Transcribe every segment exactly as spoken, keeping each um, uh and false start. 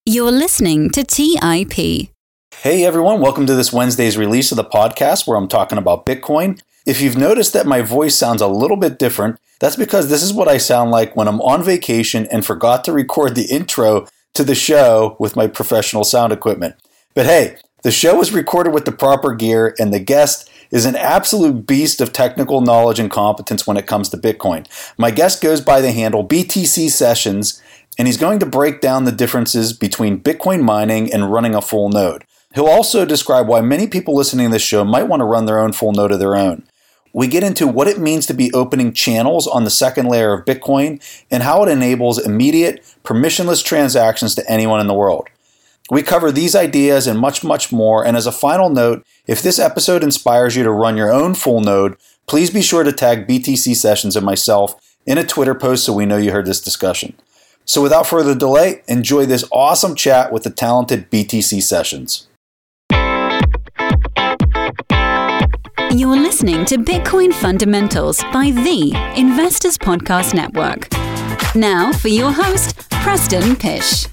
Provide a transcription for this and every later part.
You're listening to T I P. Hey everyone, welcome to this Wednesday's release of the podcast where I'm talking about Bitcoin. If you've noticed that my voice sounds a little bit different, that's because this is what I sound like when I'm on vacation and forgot to record the intro to the show with my professional sound equipment. But hey, the show is recorded with the proper gear and the guest is an absolute beast of technical knowledge and competence when it comes to Bitcoin. My guest goes by the handle B T C Sessions, and he's going to break down the differences between Bitcoin mining and running a full node. He'll also describe why many people listening to this show might want to run their own full node of their own. We get into what it means to be opening channels on the second layer of Bitcoin and how it enables immediate, permissionless transactions to anyone in the world. We cover these ideas and much, much more. And as a final note, if this episode inspires you to run your own full node, please be sure to tag B T C Sessions and myself in a Twitter post so we know you heard this discussion. So without further delay, enjoy this awesome chat with the talented B T C Sessions. You're listening to Bitcoin Fundamentals by the Investors Podcast Network. Now for your host, Preston Pysh.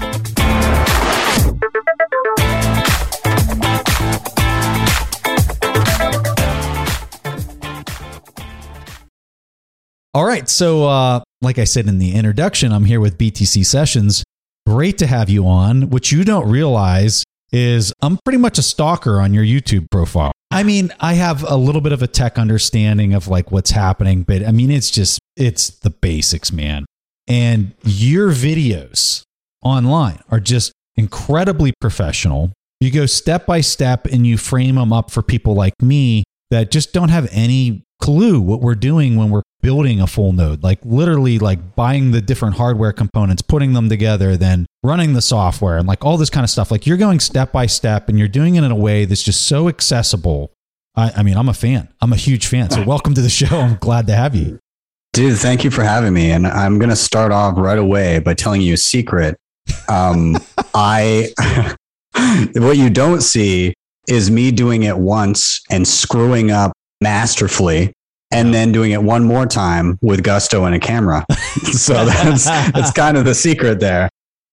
All right, so uh, like I said in the introduction, I'm here with B T C Sessions. Great to have you on. What you don't realize is I'm pretty much a stalker on your YouTube profile. I mean, I have a little bit of a tech understanding of like what's happening, but I mean, it's just, it's the basics, man. And your videos online are just incredibly professional. You go step by step and you frame them up for people like me that just don't have any clue what we're doing when we're building a full node, like literally like buying the different hardware components, putting them together, then running the software and like all this kind of stuff. Like you're going step by step and you're doing it in a way that's just so accessible. I, I mean, I'm a fan. I'm a huge fan. So welcome to the show. I'm glad to have you. Dude, thank you for having me. And I'm going to start off right away by telling you a secret. Um, I, what you don't see is me doing it once and screwing up masterfully, and then doing it one more time with gusto and a camera. So that's that's kind of the secret there.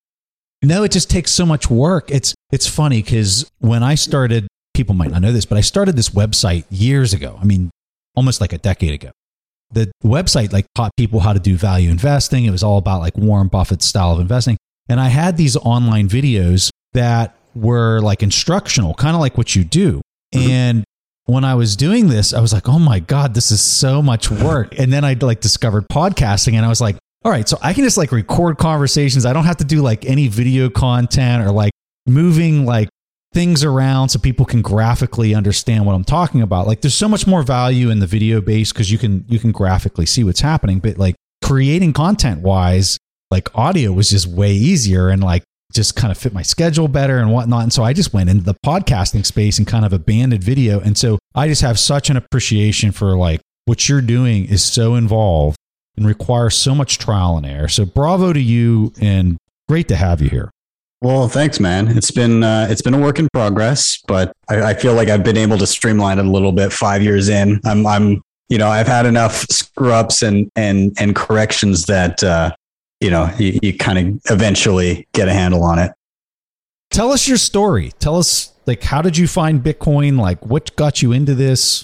No, it just takes so much work. It's it's funny because when I started, people might not know this, but I started this website years ago. I mean, almost like a decade ago. The website like taught people how to do value investing. It was all about like Warren Buffett's style of investing. And I had these online videos that were like instructional, kind of like what you do. Mm-hmm. And when I was doing this, I was like, oh my God, this is so much work. And then I like discovered podcasting and I was like, all right, so I can just like record conversations. I don't have to do like any video content or like moving like things around so people can graphically understand what I'm talking about. Like there's so much more value in the video base because you can, you can graphically see what's happening, but like creating content wise, like audio was just way easier and like just kind of fit my schedule better and whatnot. And so I just went into the podcasting space and kind of abandoned video. And so I just have such an appreciation for like what you're doing is so involved and requires so much trial and error. So bravo to you and great to have you here. Well, thanks, man. It's been uh, it's been a work in progress, but I, I feel like I've been able to streamline it a little bit. Five years in, I'm I'm you know I've had enough screw ups and and and corrections that. Uh, you know, you, you kind of eventually get a handle on it. Tell us your story. Tell us, like, how did you find Bitcoin? Like, what got you into this?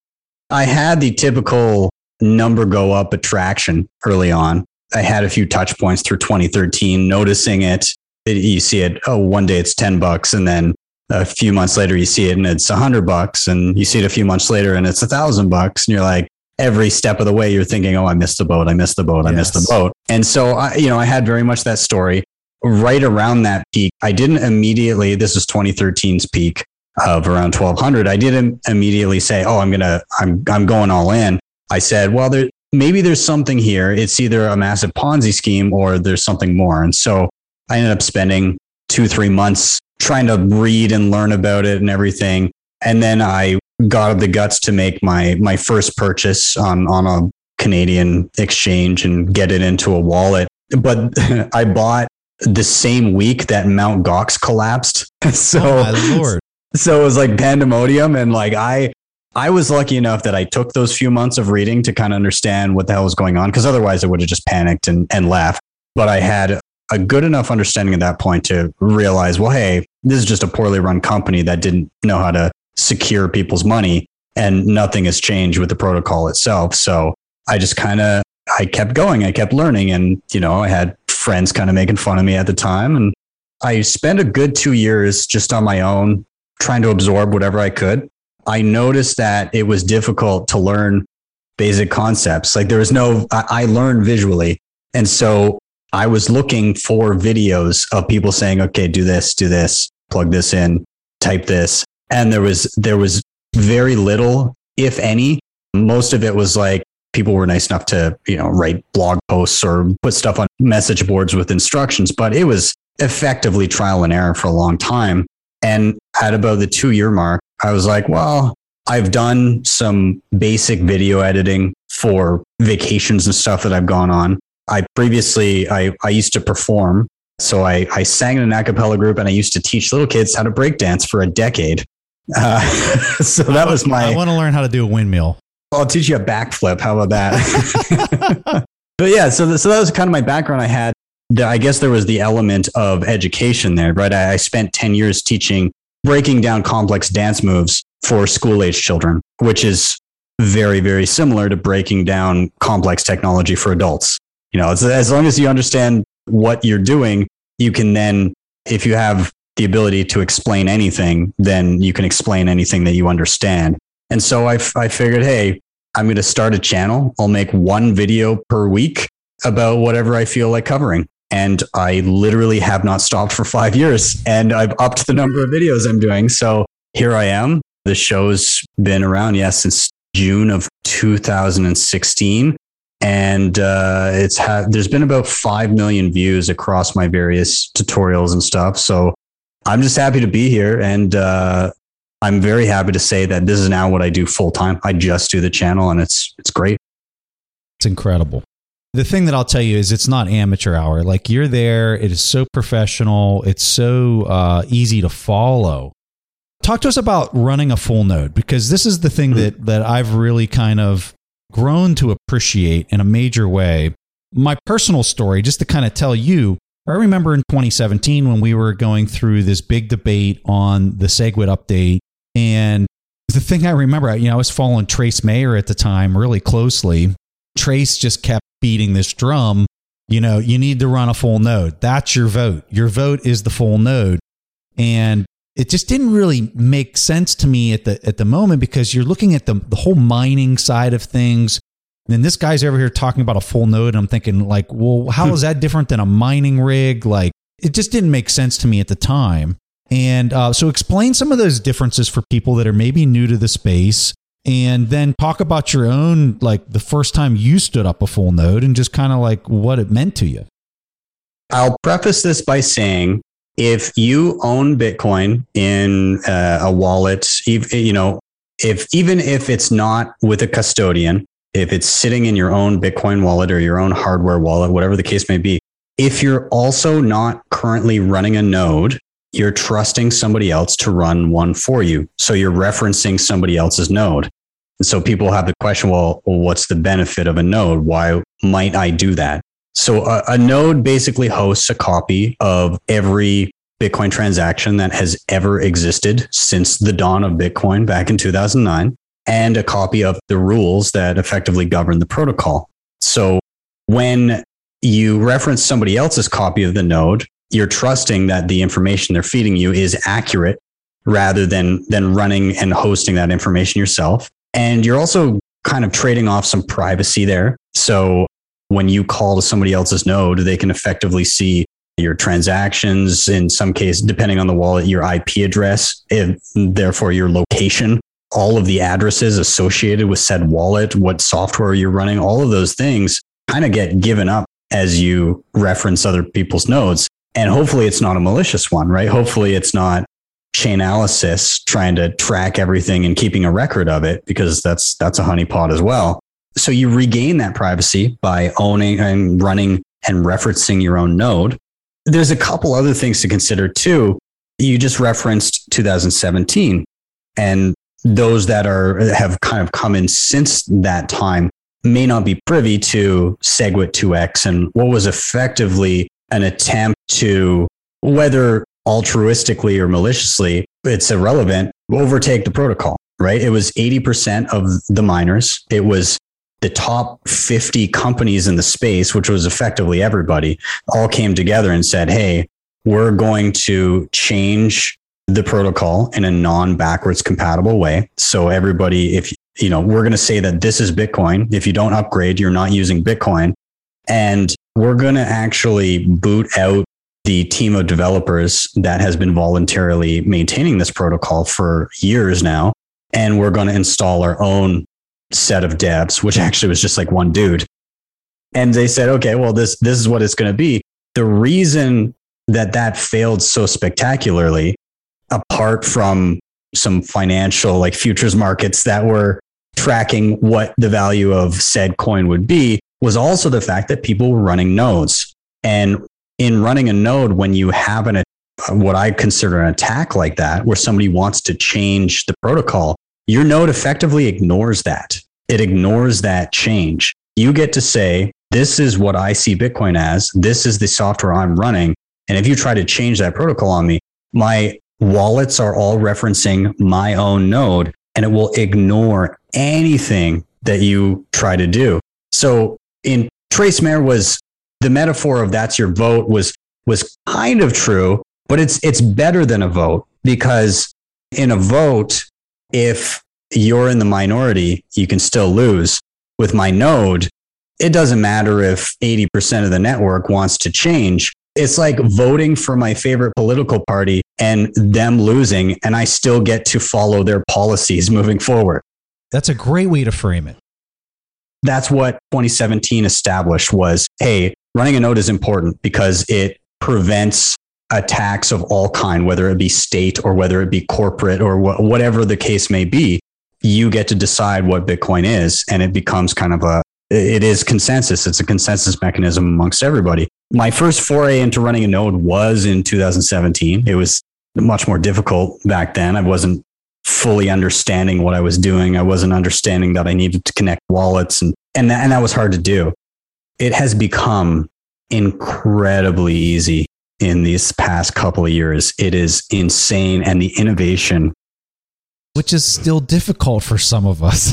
I had the typical number go up attraction early on. I had a few touch points through twenty thirteen, noticing it. it. You see it, oh, one day it's ten bucks. And then a few months later, you see it and it's a hundred bucks. And you see it a few months later and it's a thousand bucks. And you're like, every step of the way, you're thinking, oh, I missed the boat. I missed the boat. I yes. missed the boat. And so, I, you know, I had very much that story right around that peak. I didn't immediately, this is twenty thirteen's peak of around twelve hundred. I didn't immediately say, oh, I'm going to, I'm, I'm going all in. I said, well, there, maybe there's something here. It's either a massive Ponzi scheme or there's something more. And so I ended up spending two, three months trying to read and learn about it and everything. And then I got the guts to make my my first purchase on on a Canadian exchange and get it into a wallet. But I bought the same week that Mount Gox collapsed. So, oh my Lord. So it was like pandemonium. And like I I was lucky enough that I took those few months of reading to kind of understand what the hell was going on, because otherwise I would have just panicked and, and left. But I had a good enough understanding at that point to realize, well, hey, this is just a poorly run company that didn't know how to secure people's money, and nothing has changed with the protocol itself. So I just kind of, I kept going, I kept learning. And, you know, I had friends kind of making fun of me at the time. And I spent a good two years just on my own, trying to absorb whatever I could. I noticed that it was difficult to learn basic concepts. Like there was no, I, I learned visually. And so I was looking for videos of people saying, okay, do this, do this, plug this in, type this. And there was, there was very little, if any. Most of it was like people were nice enough to, you know, write blog posts or put stuff on message boards with instructions, but it was effectively trial and error for a long time. And at about the two year mark, I was like, well, I've done some basic video editing for vacations and stuff that I've gone on. I previously, I, I used to perform. So I, I sang in an a cappella group and I used to teach little kids how to break dance for a decade. Uh, so that was my... I want to learn how to do a windmill. I'll teach you a backflip. How about that? But yeah, so, the, so that was kind of my background. I had, the, I guess there was the element of education there, right? I, I spent ten years teaching, breaking down complex dance moves for school age children, which is very, very similar to breaking down complex technology for adults. You know, as long as you understand what you're doing, you can then, if you have the ability to explain anything, then you can explain anything that you understand. And so I, I figured, hey, I'm going to start a channel. I'll make one video per week about whatever I feel like covering. And I literally have not stopped for five years and I've upped the number of videos I'm doing. So here I am. The show's been around, yes, since June of two thousand sixteen. And uh, it's ha- there's been about five million views across my various tutorials and stuff. So I'm just happy to be here. And uh, I'm very happy to say that this is now what I do full time. I just do the channel and it's it's great. It's incredible. The thing that I'll tell you is it's not amateur hour. Like you're there. It is so professional. It's so uh, easy to follow. Talk to us about running a full node, because this is the thing that, that I've really kind of grown to appreciate in a major way. My personal story, just to kind of tell you, I remember in twenty seventeen when we were going through this big debate on the SegWit update. And the thing I remember, you know, I was following Trace Mayer at the time really closely. Trace just kept beating this drum. You know, you need to run a full node. That's your vote. Your vote is the full node. And it just didn't really make sense to me at the at the moment, because you're looking at the, the whole mining side of things. And then this guy's over here talking about a full node. And I'm thinking like, well, how is that different than a mining rig? Like, it just didn't make sense to me at the time. And uh, so explain some of those differences for people that are maybe new to the space. And then talk about your own, like the first time you stood up a full node and just kind of like what it meant to you. I'll preface this by saying, if you own Bitcoin in uh, a wallet, you know, if even if it's not with a custodian, if it's sitting in your own Bitcoin wallet or your own hardware wallet, whatever the case may be, if you're also not currently running a node, you're trusting somebody else to run one for you. So you're referencing somebody else's node. And so people have the question, well, well what's the benefit of a node? Why might I do that? So a, a node basically hosts a copy of every Bitcoin transaction that has ever existed since the dawn of Bitcoin back in two thousand nine, and a copy of the rules that effectively govern the protocol. So when you reference somebody else's copy of the node, you're trusting that the information they're feeding you is accurate rather than, than running and hosting that information yourself. And you're also kind of trading off some privacy there. So when you call to somebody else's node, they can effectively see your transactions, in some case, depending on the wallet, your I P address, and therefore your location, all of the addresses associated with said wallet, what software you're running, all of those things kind of get given up as you reference other people's nodes. And hopefully it's not a malicious one, right? Hopefully it's not Chainalysis trying to track everything and keeping a record of it, because that's that's a honeypot as well. So you regain that privacy by owning and running and referencing your own node. There's a couple other things to consider too. You just referenced two thousand seventeen, and those that are have kind of come in since that time may not be privy to SegWit two X and what was effectively an attempt to, whether altruistically or maliciously, it's irrelevant, overtake the protocol, right? It was eighty percent of the miners. It was the top fifty companies in the space, which was effectively everybody, all came together and said, hey, we're going to change the protocol in a non-backwards compatible way. So everybody, if you know, we're going to say that this is Bitcoin. If you don't upgrade, you're not using Bitcoin. And we're going to actually boot out the team of developers that has been voluntarily maintaining this protocol for years now. And we're going to install our own set of devs, which actually was just like one dude. And they said, okay, well, this, this is what it's going to be. The reason that that failed so spectacularly, apart from some financial like futures markets that were tracking what the value of said coin would be, was also the fact that people were running nodes. And in running a node, when you have an, what I consider an attack like that, where somebody wants to change the protocol, your node effectively ignores that. It ignores that change. You get to say, this is what I see Bitcoin as. This is the software I'm running. And if you try to change that protocol on me, my wallets are all referencing my own node, and it will ignore anything that you try to do. So in Tracemare, was the metaphor of that's your vote was was kind of true, but it's it's better than a vote, because in a vote, if you're in the minority, you can still lose. With my node, it doesn't matter if eighty percent of the network wants to change. It's like voting for my favorite political party and them losing, and I still get to follow their policies moving forward. That's a great way to frame it. That's what twenty seventeen established was, hey, running a node is important because it prevents attacks of all kind, whether it be state or whether it be corporate or wh- whatever the case may be. You get to decide what Bitcoin is, and it becomes kind of a, it is consensus. It's a consensus mechanism amongst everybody. My first foray into running a node was in two thousand seventeen. It was much more difficult back then. I wasn't fully understanding what I was doing. I wasn't understanding that I needed to connect wallets, and and that, and that was hard to do. It has become incredibly easy in these past couple of years. It is insane, and the innovation, which is still difficult for some of us.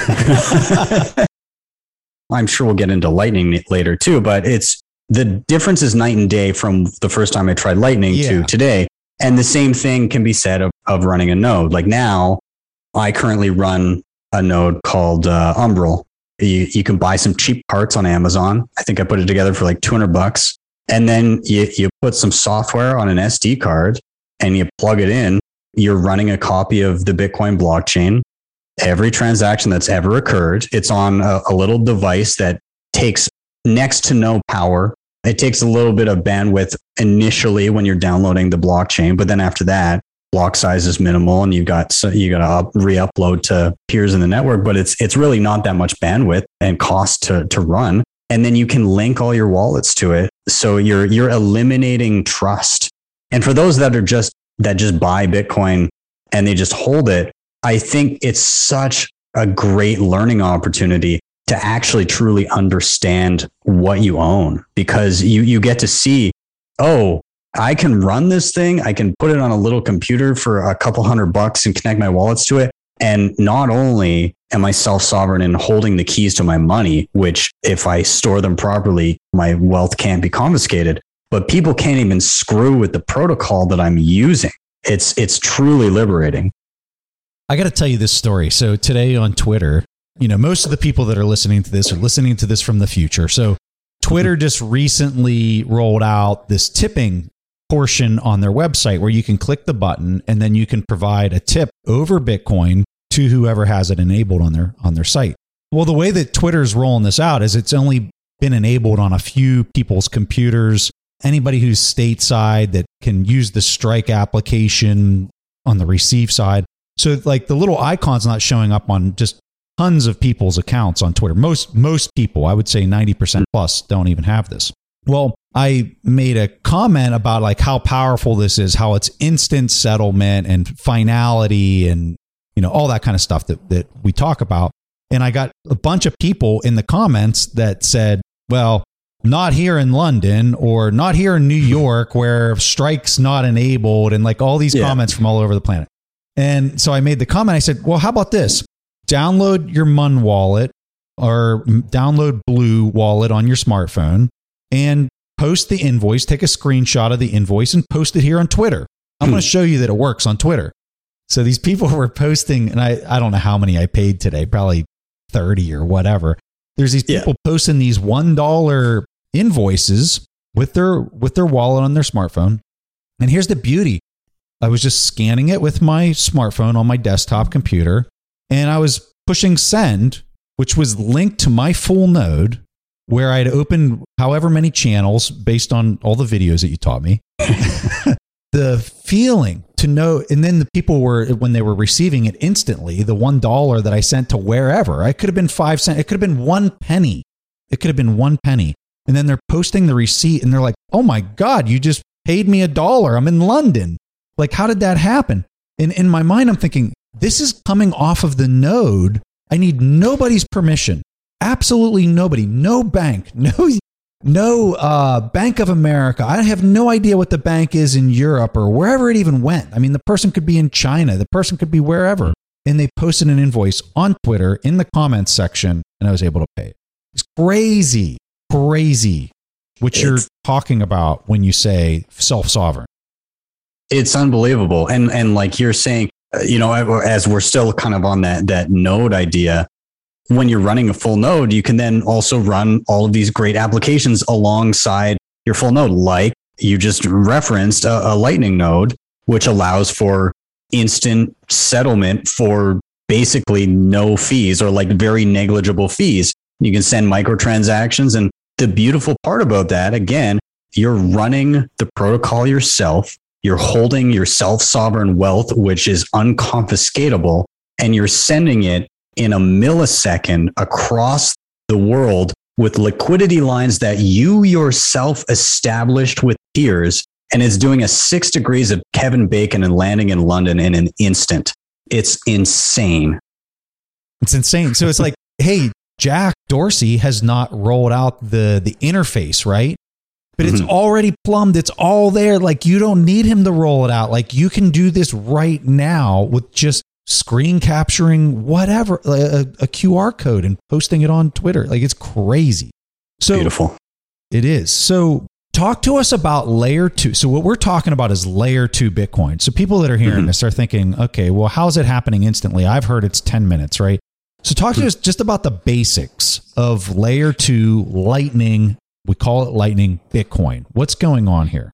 I'm sure we'll get into Lightning later too, but it's the difference is night and day from the first time I tried Lightning yeah. to today. And the same thing can be said of, of running a node. Like now, I currently run a node called uh, Umbrel. You, you can buy some cheap parts on Amazon. I think I put it together for like two hundred bucks. And then you, you put some software on an S D card and you plug it in. You're running a copy of the Bitcoin blockchain. Every transaction that's ever occurred, it's on a, a little device that takes next to no power. It takes a little bit of bandwidth initially when you're downloading the blockchain, but then after that, block size is minimal, and you got so you got to up, re-upload to peers in the network. But it's it's really not that much bandwidth and cost to to run, and then you can link all your wallets to it. So you're you're eliminating trust. And for those that are just that just buy Bitcoin and they just hold it, I think it's such a great learning opportunity to actually truly understand what you own, because you, you get to see, oh, I can run this thing. I can put it on a little computer for a couple hundred bucks and connect my wallets to it. And not only am I self-sovereign in holding the keys to my money, which if I store them properly, my wealth can't be confiscated, but people can't even screw with the protocol that I'm using. It's, it's truly liberating. I got to tell you this story. So today on Twitter, you know, most of the people that are listening to this are listening to this from the future. So Twitter just recently rolled out this tipping portion on their website where you can click the button and then you can provide a tip over Bitcoin to whoever has it enabled on their on their site. Well, the way that Twitter's rolling this out is it's only been enabled on a few people's computers. Anybody who's stateside that can use the Strike application on the receive side. So like the little icon's not showing up on just tons of people's accounts on Twitter. Most most people, I would say ninety percent plus, don't even have this. Well, I made a comment about like how powerful this is, how it's instant settlement and finality and, you know, all that kind of stuff that, that we talk about. And I got a bunch of people in the comments that said, well, not here in London or not here in New York where Strike's not enabled, and like all these yeah. comments from all over the planet. And so I made the comment. I said, well, how about this? Download your Mun wallet or download Blue wallet on your smartphone and post the invoice, take a screenshot of the invoice and post it here on Twitter. I'm going to show you that it works on Twitter. So these people were posting, and I, I don't know how many I paid today, probably thirty or whatever. There's these people yeah. posting these one dollar invoices with their with their wallet on their smartphone. And here's the beauty. I was just scanning it with my smartphone on my desktop computer, and I was pushing send, which was linked to my full node, where I'd opened however many channels based on all the videos that you taught me. The feeling to know, and then the people were, when they were receiving it instantly, the one dollar that I sent to wherever, it could have been five cents, it could have been one penny. It could have been one penny. And then they're posting the receipt and they're like, oh my God, you just paid me a dollar. I'm in London. Like, how did that happen? And in my mind, I'm thinking, this is coming off of the node. I need nobody's permission. Absolutely nobody. No bank. No, no uh, Bank of America. I have no idea what the bank is in Europe or wherever it even went. I mean, the person could be in China. The person could be wherever. And they posted an invoice on Twitter in the comments section, and I was able to pay it. It's crazy, crazy what it's, you're talking about when you say self-sovereign. It's unbelievable. And and like you're saying, you know, as we're still kind of on that that node idea, when you're running a full node, you can then also run all of these great applications alongside your full node. Like you just referenced a, a Lightning node, which allows for instant settlement for basically no fees or like very negligible fees. You can send microtransactions. And the beautiful part about that, again, you're running the protocol yourself. You're holding your self-sovereign wealth, which is unconfiscatable, and you're sending it in a millisecond across the world with liquidity lines that you yourself established with peers. And it's doing a six degrees of Kevin Bacon and landing in London in an instant. It's insane. It's insane. So it's like, hey, Jack Dorsey has not rolled out the, the interface, right? But it's mm-hmm. already plumbed. It's all there. Like, you don't need him to roll it out. Like, you can do this right now with just screen capturing whatever, a, a Q R code and posting it on Twitter. Like, it's crazy. So beautiful. It is. So talk to us about layer two. So what we're talking about is layer two Bitcoin. So people that are hearing mm-hmm. this are thinking, okay, well, how's it happening instantly? I've heard it's ten minutes, right? So talk to mm-hmm. us just about the basics of layer two Lightning. We call it Lightning Bitcoin. What's going on here?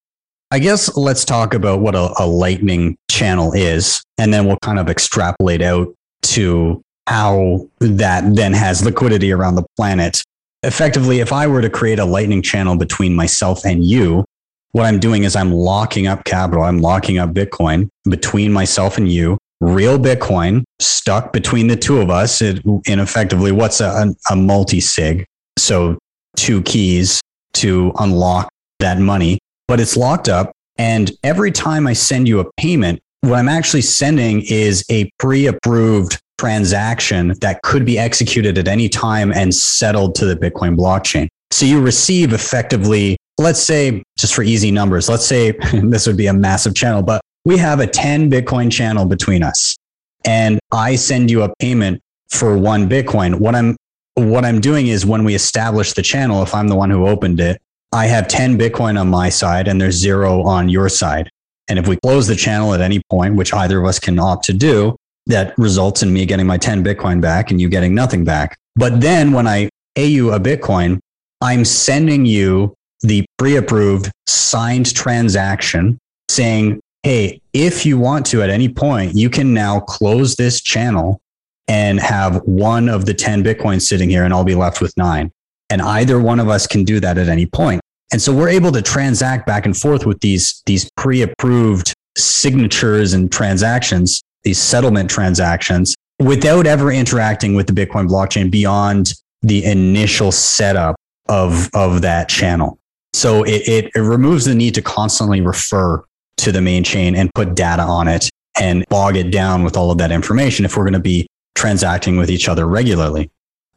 I guess let's talk about what a, a Lightning channel is, and then we'll kind of extrapolate out to how that then has liquidity around the planet. Effectively, if I were to create a Lightning channel between myself and you, what I'm doing is I'm locking up capital. I'm locking up Bitcoin between myself and you, real Bitcoin stuck between the two of us. It, in effectively, what's a, a multi-sig? So two keys to unlock that money, but it's locked up. And every time I send you a payment, what I'm actually sending is a pre-approved transaction that could be executed at any time and settled to the Bitcoin blockchain. So you receive effectively, let's say, just for easy numbers, let's say this would be a massive channel, but we have a ten Bitcoin channel between us, and I send you a payment for one Bitcoin. What I'm What I'm doing is when we establish the channel, if I'm the one who opened it, I have ten Bitcoin on my side and there's zero on your side. And if we close the channel at any point, which either of us can opt to do, that results in me getting my ten Bitcoin back and you getting nothing back. But then when I pay you a Bitcoin, I'm sending you the pre-approved signed transaction saying, hey, if you want to at any point, you can now close this channel and have one of the ten Bitcoins sitting here and I'll be left with nine. And either one of us can do that at any point. And so we're able to transact back and forth with these, these pre-approved signatures and transactions, these settlement transactions, without ever interacting with the Bitcoin blockchain beyond the initial setup of, of that channel. So it, it, it removes the need to constantly refer to the main chain and put data on it and bog it down with all of that information if we're going to be transacting with each other regularly.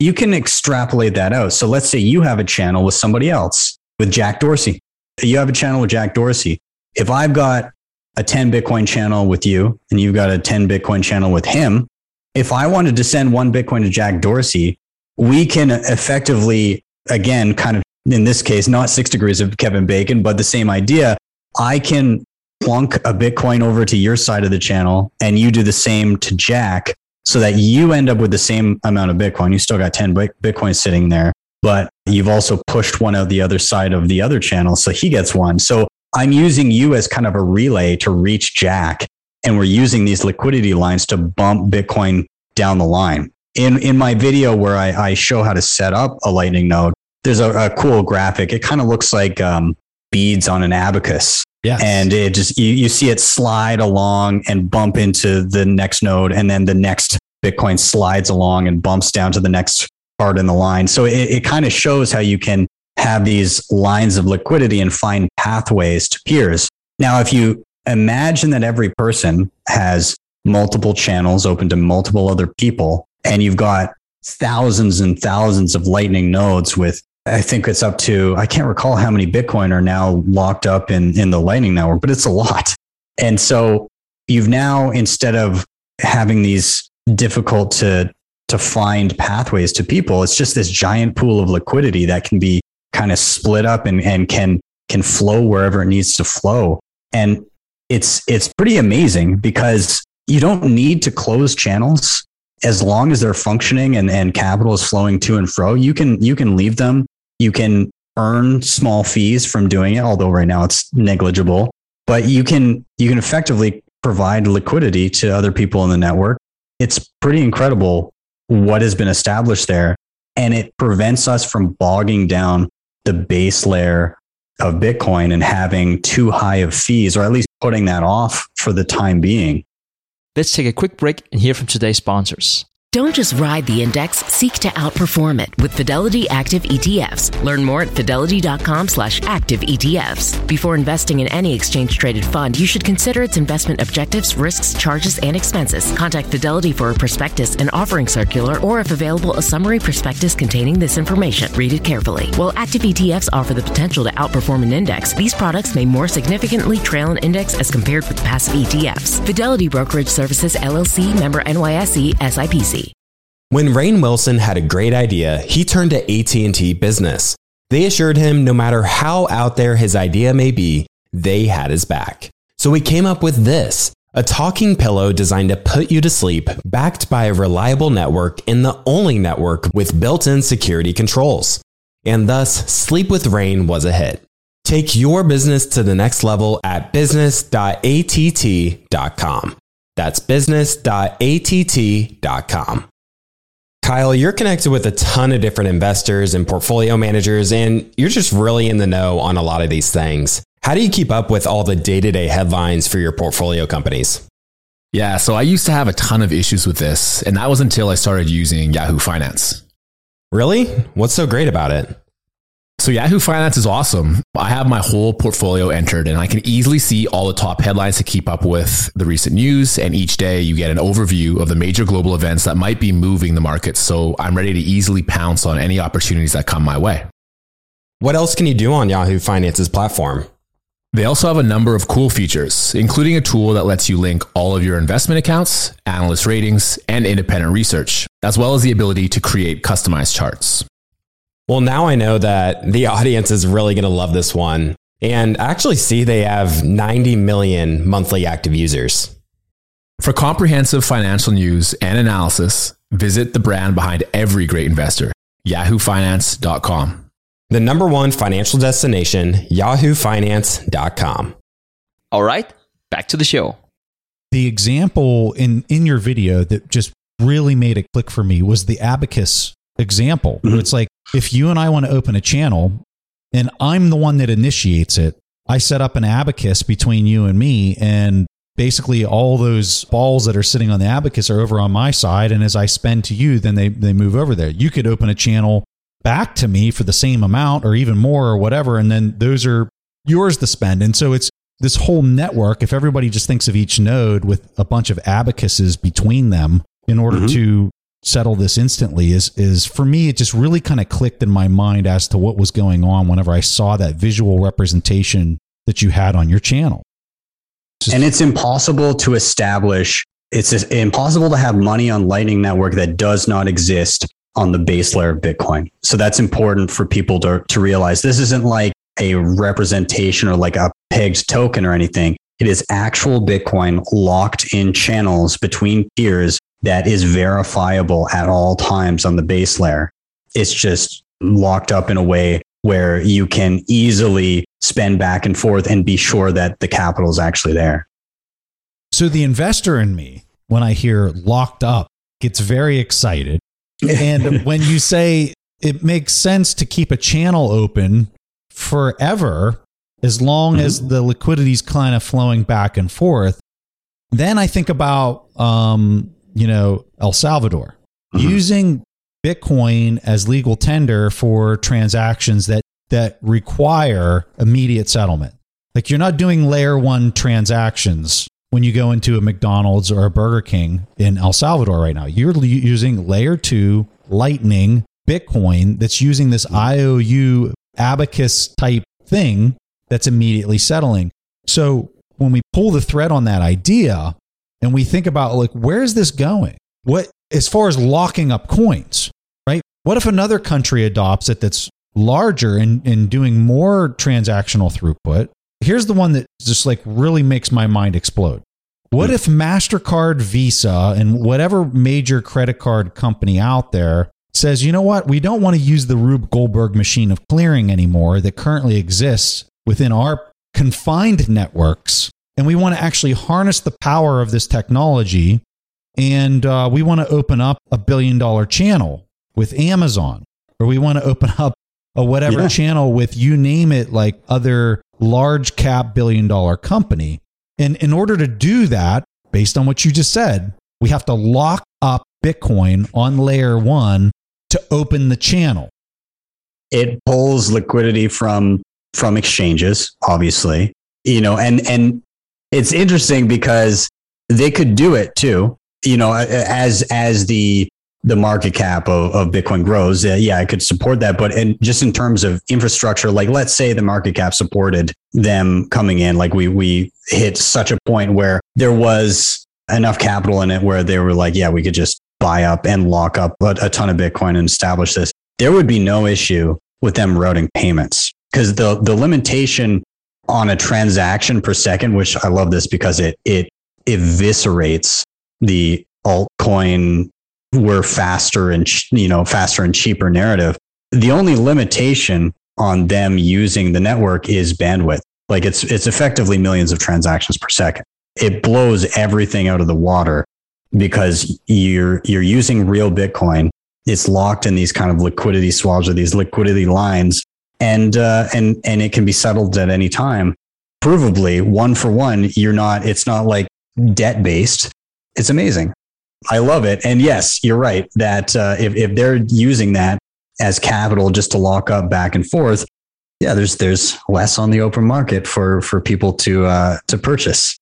you can extrapolate that out. So let's say you have a channel with somebody else, with Jack Dorsey. You have a channel with Jack Dorsey. If I've got a ten Bitcoin channel with you and you've got a ten Bitcoin channel with him, if I wanted to send one Bitcoin to Jack Dorsey, we can effectively, again, kind of in this case, not six degrees of Kevin Bacon, but the same idea. I can plunk a Bitcoin over to your side of the channel and you do the same to Jack so that you end up with the same amount of Bitcoin. You still got ten Bitcoin sitting there, but you've also pushed one out the other side of the other channel. So he gets one. So I'm using you as kind of a relay to reach Jack. And we're using these liquidity lines to bump Bitcoin down the line. In in my video where I, I show how to set up a Lightning node, there's a, a cool graphic. It kind of looks like um, beads on an abacus. Yes. And it just, you, you see it slide along and bump into the next node. And then the next Bitcoin slides along and bumps down to the next part in the line. So it, it kind of shows how you can have these lines of liquidity and find pathways to peers. Now, if you imagine that every person has multiple channels open to multiple other people, and you've got thousands and thousands of Lightning nodes with, I think it's up to, I can't recall how many Bitcoin are now locked up in, in the Lightning Network, but it's a lot. And so you've now, instead of having these difficult to, to find pathways to people, it's just this giant pool of liquidity that can be kind of split up and, and can, can flow wherever it needs to flow. And it's, it's pretty amazing because you don't need to close channels. As long as they're functioning and, and capital is flowing to and fro, you can, you can leave them. You can earn small fees from doing it, although right now it's negligible, but you can, you can effectively provide liquidity to other people in the network. It's pretty incredible what has been established there. And it prevents us from bogging down the base layer of Bitcoin and having too high of fees, or at least putting that off for the time being. Let's take a quick break and hear from today's sponsors. Don't just ride the index, seek to outperform it with Fidelity Active E T Fs. Learn more at fidelity.com slash active ETFs. Before investing in any exchange-traded fund, you should consider its investment objectives, risks, charges, and expenses. Contact Fidelity for a prospectus, an offering circular, or if available, a summary prospectus containing this information. Read it carefully. While active E T Fs offer the potential to outperform an index, these products may more significantly trail an index as compared with passive E T Fs. Fidelity Brokerage Services, L L C, member N Y S E, S I P C. When Rainn Wilson had a great idea, he turned to A T and T Business. They assured him no matter how out there his idea may be, they had his back. So he came up with this, a talking pillow designed to put you to sleep, backed by a reliable network and the only network with built-in security controls. And thus, Sleep with Rainn was a hit. Take your business to the next level at business dot A T T dot com. That's business dot A T T dot com. Kyle, you're connected with a ton of different investors and portfolio managers, and you're just really in the know on a lot of these things. How do you keep up with all the day-to-day headlines for your portfolio companies? Yeah, so I used to have a ton of issues with this, and that was until I started using Yahoo Finance. Really? What's so great about it? So Yahoo Finance is awesome. I have my whole portfolio entered and I can easily see all the top headlines to keep up with the recent news. And each day you get an overview of the major global events that might be moving the market. So I'm ready to easily pounce on any opportunities that come my way. What else can you do on Yahoo Finance's platform? They also have a number of cool features, including a tool that lets you link all of your investment accounts, analyst ratings, and independent research, as well as the ability to create customized charts. Well, now I know that the audience is really going to love this one. And actually see they have ninety million monthly active users. For comprehensive financial news and analysis, visit the brand behind every great investor, yahoo finance dot com. The number one financial destination, yahoo finance dot com. All right, back to the show. The example in, in your video that just really made it click for me was the abacus example. Mm-hmm. It's like, if you and I want to open a channel and I'm the one that initiates it, I set up an abacus between you and me, and basically all those balls that are sitting on the abacus are over on my side. And as I spend to you, then they, they move over there. You could open a channel back to me for the same amount or even more or whatever. And then those are yours to spend. And so it's this whole network. If everybody just thinks of each node with a bunch of abacuses between them in order mm-hmm. to settle this instantly is, is for me, it just really kind of clicked in my mind as to what was going on whenever I saw that visual representation that you had on your channel. Just, and it's impossible to establish, it's impossible to have money on Lightning Network that does not exist on the base layer of Bitcoin. So that's important for people to, to realize. This isn't like a representation or like a pegged token or anything. It is actual Bitcoin locked in channels between peers that is verifiable at all times on the base layer. It's just locked up in a way where you can easily spend back and forth and be sure that the capital is actually there. So the investor in me, when I hear locked up, gets very excited. And when you say it makes sense to keep a channel open forever, as long mm-hmm. as the liquidity is kind of flowing back and forth, then I think about, um, you know, El Salvador mm-hmm. using Bitcoin as legal tender for transactions that, that require immediate settlement. Like you're not doing layer one transactions when you go into a McDonald's or a Burger King in El Salvador right now. You're using layer two Lightning Bitcoin that's using this I O U abacus type thing that's immediately settling. So when we pull the thread on that idea and we think about like, where's this going? What, as far as locking up coins, right? What if another country adopts it that's larger and, and doing more transactional throughput? Here's the one that just like really makes my mind explode. What if MasterCard, Visa, and whatever major credit card company out there says, you know what, we don't want to use the Rube Goldberg machine of clearing anymore that currently exists within our confined networks, and we want to actually harness the power of this technology, and uh, we want to open up a billion dollar channel with Amazon, or we want to open up a whatever yeah. channel with, you name it, like other large cap billion dollar company. And in order to do that, based on what you just said, we have to lock up Bitcoin on layer one to open the channel. It pulls liquidity from from exchanges, obviously, you know, and and it's interesting because they could do it too, you know, as as the the market cap of, of Bitcoin grows. Uh, yeah, I could support that. But in, just in terms of infrastructure, like let's say the market cap supported them coming in, like we we hit such a point where there was enough capital in it where they were like, yeah, we could just buy up and lock up a, a ton of Bitcoin and establish this. There would be no issue with them routing payments, because the the limitation on a transaction per second, which I love this because it it eviscerates the altcoin we're faster and, you know, faster and cheaper narrative. The only limitation on them using the network is bandwidth. Like it's, it's effectively millions of transactions per second. It blows everything out of the water because you're, you're using real Bitcoin. It's locked in these kind of liquidity swaps or these liquidity lines, and, uh, and, and it can be settled at any time. Provably one for one, you're not, it's not like debt based. It's amazing. I love it. And yes, you're right that uh, if, if they're using that as capital just to lock up back and forth, yeah, there's there's less on the open market for for people to uh, to purchase.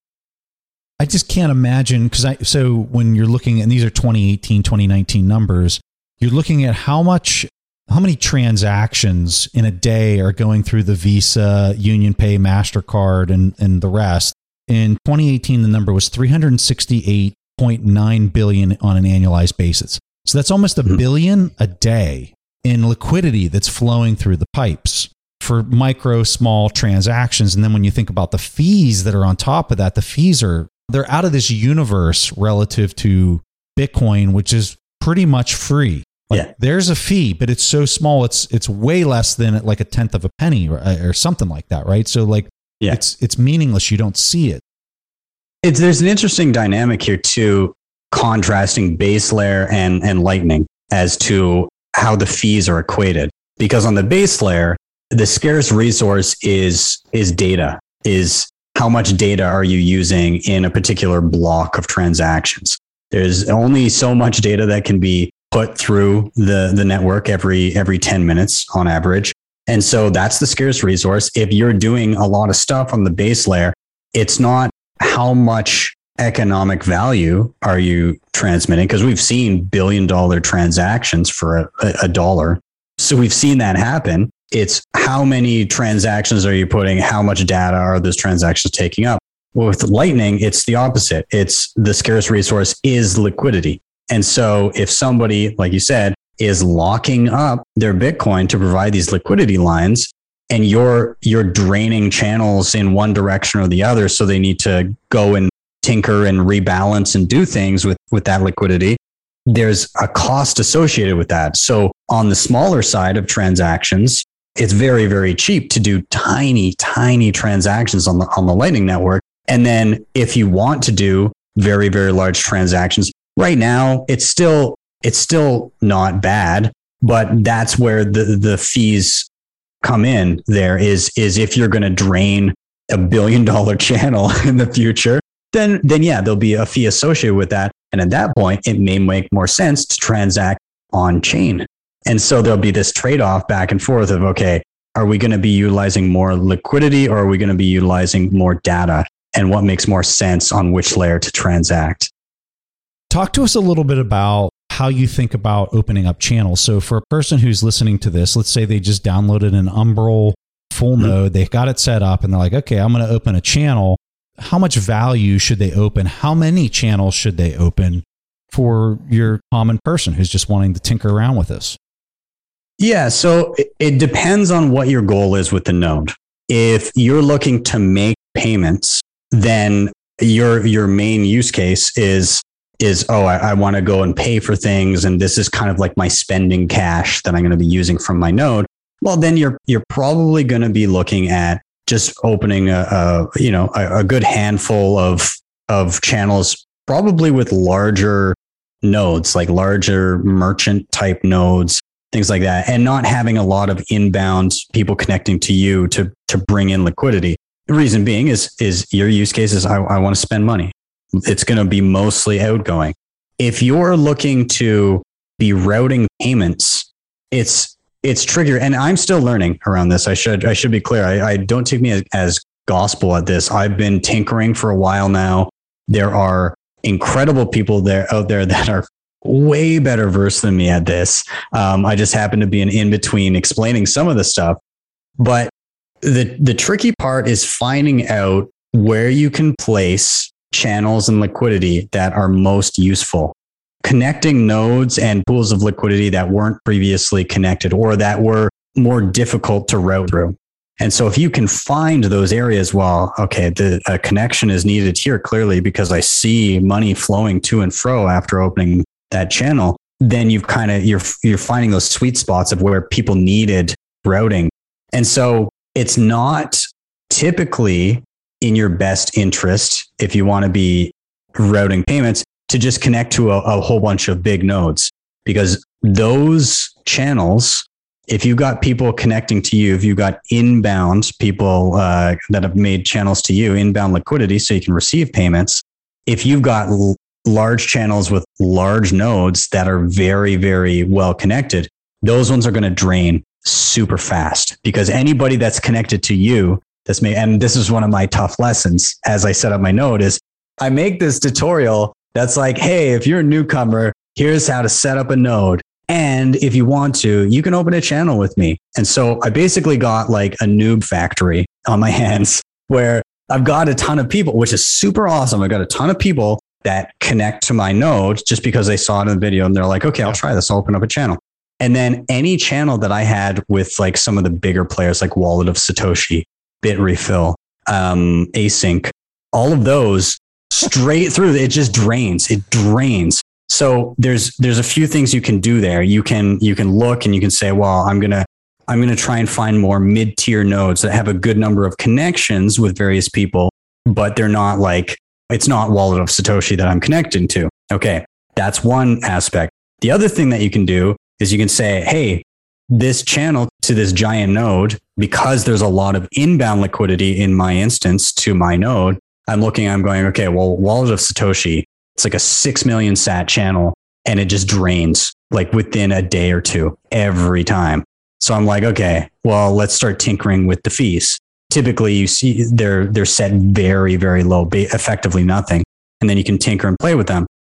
I just can't imagine, because I so when you're looking, and these are twenty eighteen, twenty nineteen numbers, you're looking at how much, how many transactions in a day are going through the Visa, UnionPay, MasterCard, and and the rest. In twenty eighteen, the number was three hundred sixty-eight point nine billion on an annualized basis. So that's almost a billion a day in liquidity that's flowing through the pipes for micro, small transactions. And then when you think about the fees that are on top of that, the fees are, they're out of this universe relative to Bitcoin, which is pretty much free. Like, yeah. There's a fee, but it's so small. It's, it's way less than like a tenth of a penny or, or something like that. Right. So like, yeah. it's, it's meaningless. You don't see it. It's, there's an interesting dynamic here too, contrasting base layer and, and Lightning as to how the fees are equated. Because on the base layer, the scarce resource is, is data, is how much data are you using in a particular block of transactions. There's only so much data that can be put through the, the network every, every ten minutes on average. And so that's the scarce resource. If you're doing a lot of stuff on the base layer, it's not how much economic value are you transmitting, because we've seen billion dollar transactions for a, a dollar. So we've seen that happen. It's how many transactions are you putting? How much data are those transactions taking up? Well, with Lightning, it's the opposite. It's the scarce resource is liquidity. And so if somebody, like you said, is locking up their Bitcoin to provide these liquidity lines, and you're you're draining channels in one direction or the other, so they need to go and tinker and rebalance and do things with, with that liquidity, there's a cost associated with that. So on the smaller side of transactions, it's very, very cheap to do tiny, tiny transactions on the on the Lightning Network. And then if you want to do very, very large transactions, right now it's still it's still not bad, but that's where the the fees come in. There is is if you're going to drain a billion dollar channel in the future, then then yeah, there'll be a fee associated with that. And at that point, it may make more sense to transact on chain. And so there'll be this trade-off back and forth of, okay, are we going to be utilizing more liquidity, or are we going to be utilizing more data? And what makes more sense on which layer to transact? Talk to us a little bit about how you think about opening up channels. So for a person who's listening to this, let's say they just downloaded an Umbrel full mm-hmm. node, they've got it set up, and they're like, okay, I'm going to open a channel. How much value should they open? How many channels should they open for your common person who's just wanting to tinker around with this? Yeah, so it depends on what your goal is with the node. If you're looking to make payments, then your your main use case is is oh, I, I want to go and pay for things, and this is kind of like my spending cash that I'm going to be using from my node. Well, then you're you're probably going to be looking at just opening a, a you know a, a good handful of of channels, probably with larger nodes, like larger merchant type nodes, things like that, and not having a lot of inbound people connecting to you to to bring in liquidity. The reason being is is your use case is I, I want to spend money. It's going to be mostly outgoing. If you're looking to be routing payments, it's it's trickier. And I'm still learning around this. I should I should be clear. I, I don't take me as, as gospel at this. I've been tinkering for a while now. There are incredible people there out there that are way better versed than me at this. Um, I just happen to be an in-between explaining some of the stuff. But the the tricky part is finding out where you can place channels and liquidity that are most useful. Connecting nodes and pools of liquidity that weren't previously connected or that were more difficult to route through. And so if you can find those areas, well, okay, the a connection is needed here clearly because I see money flowing to and fro after opening that channel, then you've kind of, you're, you're finding those sweet spots of where people needed routing. And so it's not typically in your best interest, if you want to be routing payments, to just connect to a, a whole bunch of big nodes, because those channels, if you've got people connecting to you, if you've got inbound people uh, that have made channels to you, inbound liquidity, so you can receive payments. If you've got l- large channels with large nodes that are very, very well connected, those ones are going to drain super fast, because anybody that's connected to you, that's made, and this is one of my tough lessons as I set up my node, is I make this tutorial that's like, hey, if you're a newcomer, here's how to set up a node. And if you want to, you can open a channel with me. And so I basically got like a noob factory on my hands where I've got a ton of people, which is super awesome. I've got a ton of people that connect to my node just because they saw it in the video and they're like, okay, I'll try this. I'll open up a channel. And then any channel that I had with like some of the bigger players like Wallet of Satoshi, Bitrefill, um, Async, all of those straight through, it just drains. It drains. So there's there's a few things you can do there. You can you can look and you can say, well, I'm gonna I'm gonna try and find more mid-tier nodes that have a good number of connections with various people, but they're not like, it's not Wallet of Satoshi that I'm connecting to. Okay, that's one aspect. The other thing that you can do is you can say, hey, this channel to this giant node, because there's a lot of inbound liquidity in my instance to my node, I'm looking, I'm going, okay, well, Wallet of Satoshi, it's like a six million sat channel and it just drains like within a day or two every time. So I'm like, okay, well, let's start tinkering with the fees. Typically you see they're, they're set very, very low, effectively nothing. And then you can tinker and play with them.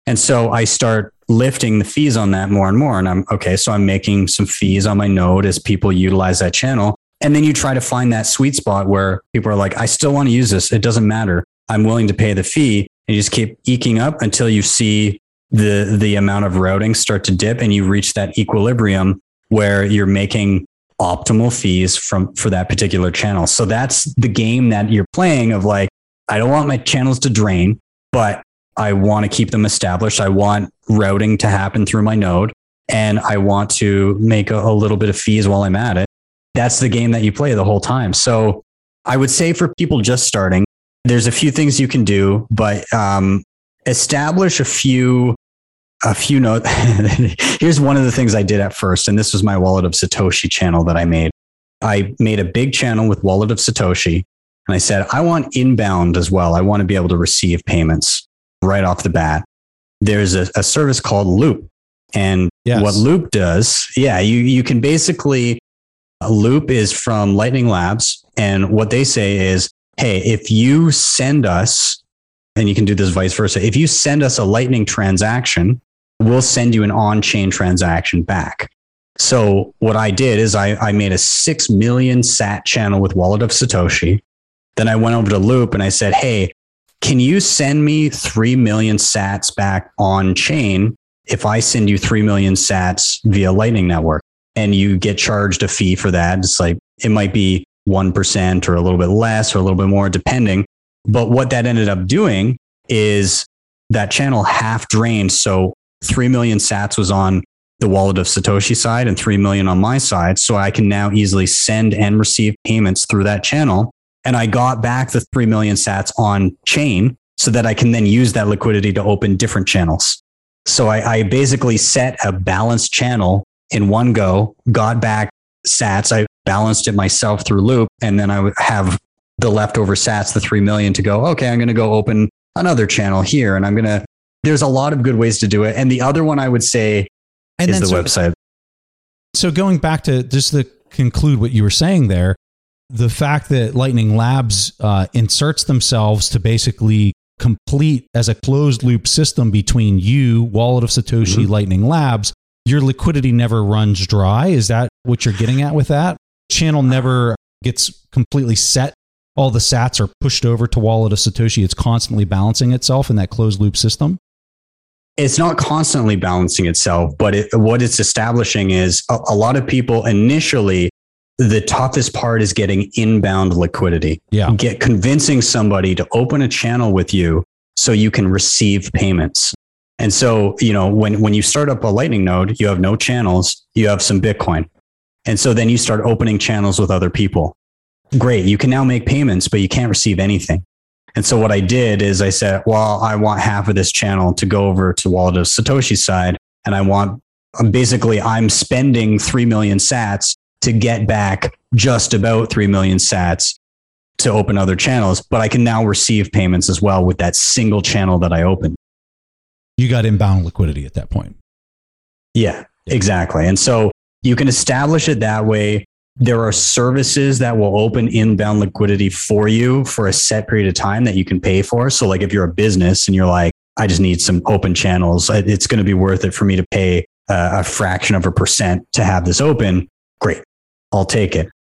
And so I start lifting the fees on that more and more. And I'm okay. So I'm making some fees on my node as people utilize that channel. And then you try to find that sweet spot where people are like, I still want to use this. It doesn't matter. I'm willing to pay the fee. And you just keep eking up until you see the, the amount of routing start to dip and you reach that equilibrium where you're making optimal fees from, for that particular channel. So that's the game that you're playing of like, I don't want my channels to drain, but I want to keep them established. I want routing to happen through my node and I want to make a, a little bit of fees while I'm at it. That's the game that you play the whole time. So I would say for people just starting, there's a few things you can do, but um, establish a few, a few nodes. Here's one of the things I did at first, and this was my Wallet of Satoshi channel that I made. I made a big channel with Wallet of Satoshi, and I said, I want inbound as well. I want to be able to receive payments right off the bat. There's a, a service called Loop. And yes. What Loop does, yeah, you, you can basically, Loop is from Lightning Labs. And what they say is, hey, if you send us, and you can do this vice versa, if you send us a Lightning transaction, we'll send you an on-chain transaction back. So what I did is I, I made a six million sat channel with Wallet of Satoshi. Then I went over to Loop and I said, hey, can you send me three million sats back on chain if I send you three million sats via Lightning Network? And you get charged a fee for that. It's like, it might be one percent or a little bit less or a little bit more depending. But what that ended up doing is that channel half drained. So three million sats was on the Wallet of Satoshi side and three million on my side. So I can now easily send and receive payments through that channel. And I got back the three million sats on chain so that I can then use that liquidity to open different channels. So I, I basically set a balanced channel in one go, got back sats. I balanced it myself through Loop. And then I would have the leftover sats, the three million to go, okay, I'm going to go open another channel here. And I'm going to, there's a lot of good ways to do it. And the other one I would say and is the so, website. So going back to just to conclude what you were saying there, the fact that Lightning Labs uh, inserts themselves to basically complete as a closed loop system between you, Wallet of Satoshi, mm-hmm. Lightning Labs, your liquidity never runs dry. Is that what you're getting at with that? Channel never gets completely set. All the sats are pushed over to Wallet of Satoshi. It's constantly balancing itself in that closed loop system. It's not constantly balancing itself, but it, what it's establishing is a, a lot of people initially, the toughest part is getting inbound liquidity. Yeah. Get convincing somebody to open a channel with you so you can receive payments. And so, you know, when, when you start up a Lightning node, you have no channels, you have some Bitcoin. And so then you start opening channels with other people. Great. You can now make payments, but you can't receive anything. And so what I did is I said, well, I want half of this channel to go over to Wallet of Satoshi's side. And I want, basically, I'm spending three million sats to get back just about three million sats to open other channels. But I can now receive payments as well with that single channel that I opened. You got inbound liquidity at that point. Yeah, exactly. And so you can establish it that way. There are services that will open inbound liquidity for you for a set period of time that you can pay for. So like if you're a business and you're like, I just need some open channels, it's going to be worth it for me to pay a fraction of a percent to have this open. Great. I'll take it.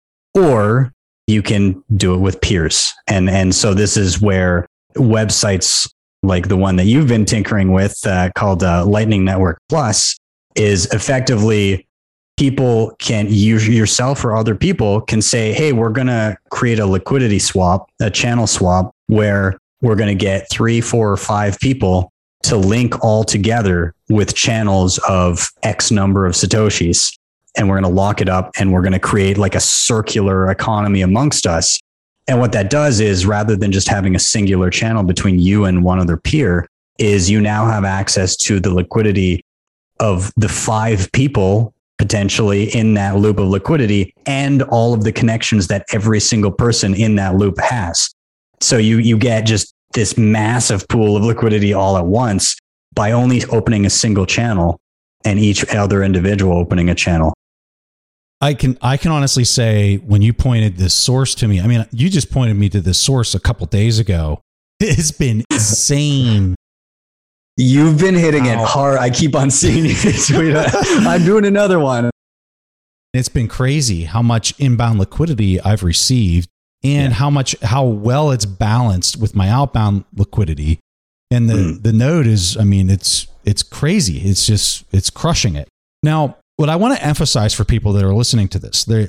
Or you can do it with peers. And, and so this is where websites like the one that you've been tinkering with uh, called uh, Lightning Network Plus is effectively people can, you yourself or other people can say, hey, we're going to create a liquidity swap, a channel swap, where we're going to get three, four, or five people to link all together with channels of X number of Satoshis. And we're going to lock it up and we're going to create like a circular economy amongst us. And what that does is rather than just having a singular channel between you and one other peer, is you now have access to the liquidity of the five people potentially in that loop of liquidity and all of the connections that every single person in that loop has. So you, you get just this massive pool of liquidity all at once by only opening a single channel and each other individual opening a channel. I can I can honestly say when you pointed this source to me, I mean, you just pointed me to this source a couple days ago. It's been insane. You've been hitting it hard. I keep on seeing you tweet. I'm doing another one. It's been crazy how much inbound liquidity I've received and yeah. how much, how well it's balanced with my outbound liquidity. And the, mm. the node is, I mean, it's, it's crazy. It's just, it's crushing it. Now, what I want to emphasize for people that are listening to this, they're,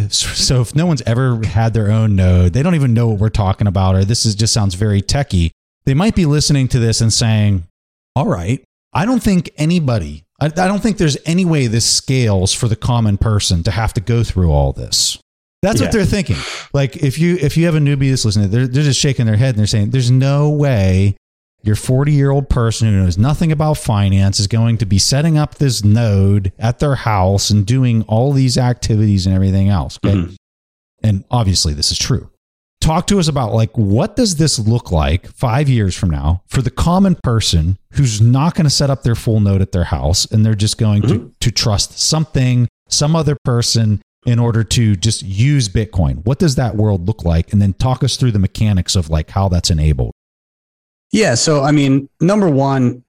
so if no one's ever had their own node, they don't even know what we're talking about, or this is just sounds very techie. They might be listening to this and saying, all right, I don't think anybody, I, I don't think there's any way this scales for the common person to have to go through all this. That's yeah. what they're thinking. Like if you, if you have a newbie that's listening, they're, they're just shaking their head and they're saying, there's no way your forty year old person who knows nothing about finance is going to be setting up this node at their house and doing all these activities and everything else. Okay. Mm-hmm. And obviously this is true. Talk to us about like, what does this look like five years from now for the common person who's not going to set up their full node at their house and they're just going mm-hmm. to, to trust something, some other person in order to just use Bitcoin? What does that world look like? And then talk us through the mechanics of like how that's enabled. Yeah. So, I mean, number one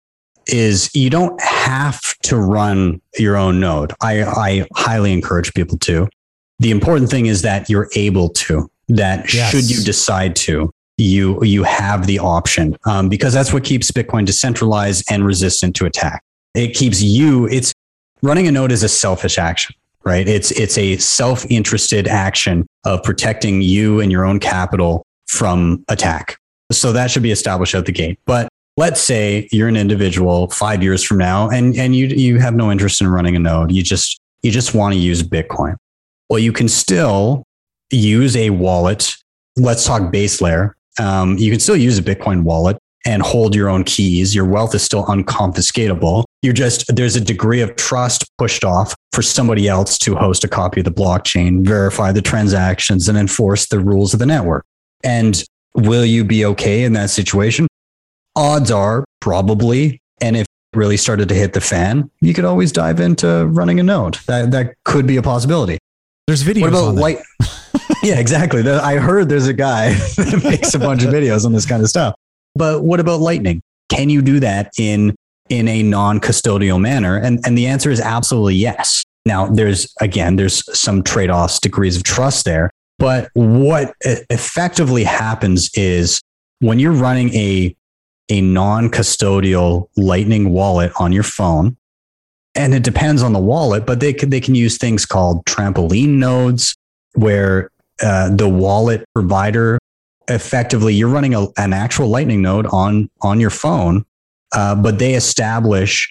is you don't have to run your own node. I, I highly encourage people to. The important thing is that you're able to, that yes. should you decide to, you, you have the option, um, because that's what keeps Bitcoin decentralized and resistant to attack. It keeps you, it's running a node is a selfish action, right? It's, it's a self-interested action of protecting you and your own capital from attack. So that should be established at the gate. But let's say you're an individual five years from now and, and you, you have no interest in running a node. You just, you just want to use Bitcoin. Well, you can still use a wallet. Let's talk base layer. Um, you can still use a Bitcoin wallet and hold your own keys. Your wealth is still unconfiscatable. You're just, there's a degree of trust pushed off for somebody else to host a copy of the blockchain, verify the transactions, and enforce the rules of the network. And will you be okay in that situation? Odds are probably. And if it really started to hit the fan, you could always dive into running a node. That that could be a possibility. There's videos what about on light? Yeah, exactly. I heard there's a guy that makes a bunch of videos on this kind of stuff. But what about Lightning? Can you do that in in a non-custodial manner? And and the answer is absolutely yes. Now, there's again, there's some trade-offs, degrees of trust there. But what effectively happens is when you're running a, a non-custodial Lightning wallet on your phone, and it depends on the wallet, but they can, they can use things called trampoline nodes where uh, the wallet provider, effectively, you're running a, an actual Lightning node on, on your phone, uh, but they establish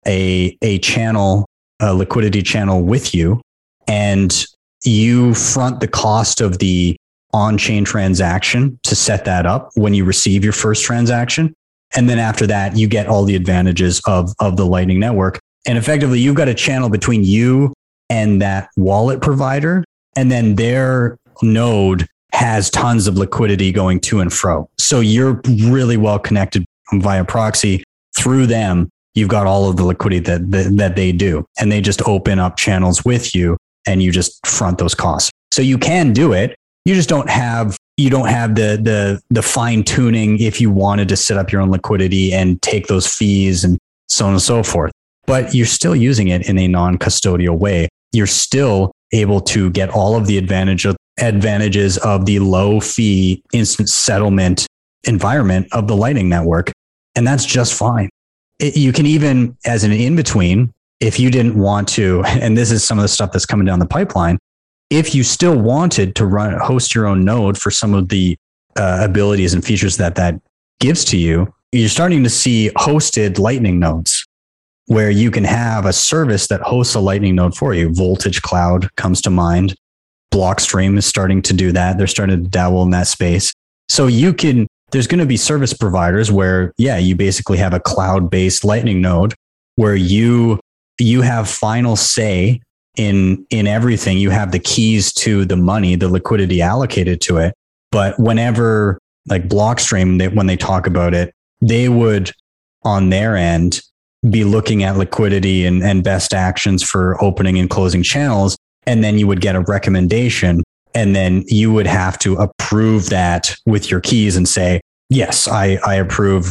a, a channel, a liquidity channel with you, and you front the cost of the on-chain transaction to set that up when you receive your first transaction. And then after that, you get all the advantages of, of the Lightning Network. And effectively, you've got a channel between you and that wallet provider. And then their node has tons of liquidity going to and fro. So you're really well connected via proxy through them. You've got all of the liquidity that, that, that they do. And they just open up channels with you, and you just front those costs. So you can do it. You just don't have, you don't have the, the, the fine tuning if you wanted to set up your own liquidity and take those fees and so on and so forth. But you're still using it in a non-custodial way. You're still able to get all of the advantage of, advantages of the low fee instant settlement environment of the Lightning Network. And that's just fine. It, you can even, as an in-between, if you didn't want to, and this is some of the stuff that's coming down the pipeline, if you still wanted to run host your own node for some of the uh, abilities and features that that gives to you, you're starting to see hosted Lightning nodes where you can have a service that hosts a Lightning node for you. Voltage Cloud comes to mind. Blockstream is starting to do that. They're starting to dabble in that space. So you can, there's going to be service providers where, yeah, you basically have a cloud-based Lightning node where you you have final say in, in everything. You have the keys to the money, the liquidity allocated to it. But whenever like Blockstream, they, when they talk about it, they would on their end be looking at liquidity and, and best actions for opening and closing channels. And then you would get a recommendation, and then you would have to approve that with your keys and say, yes, I, I approve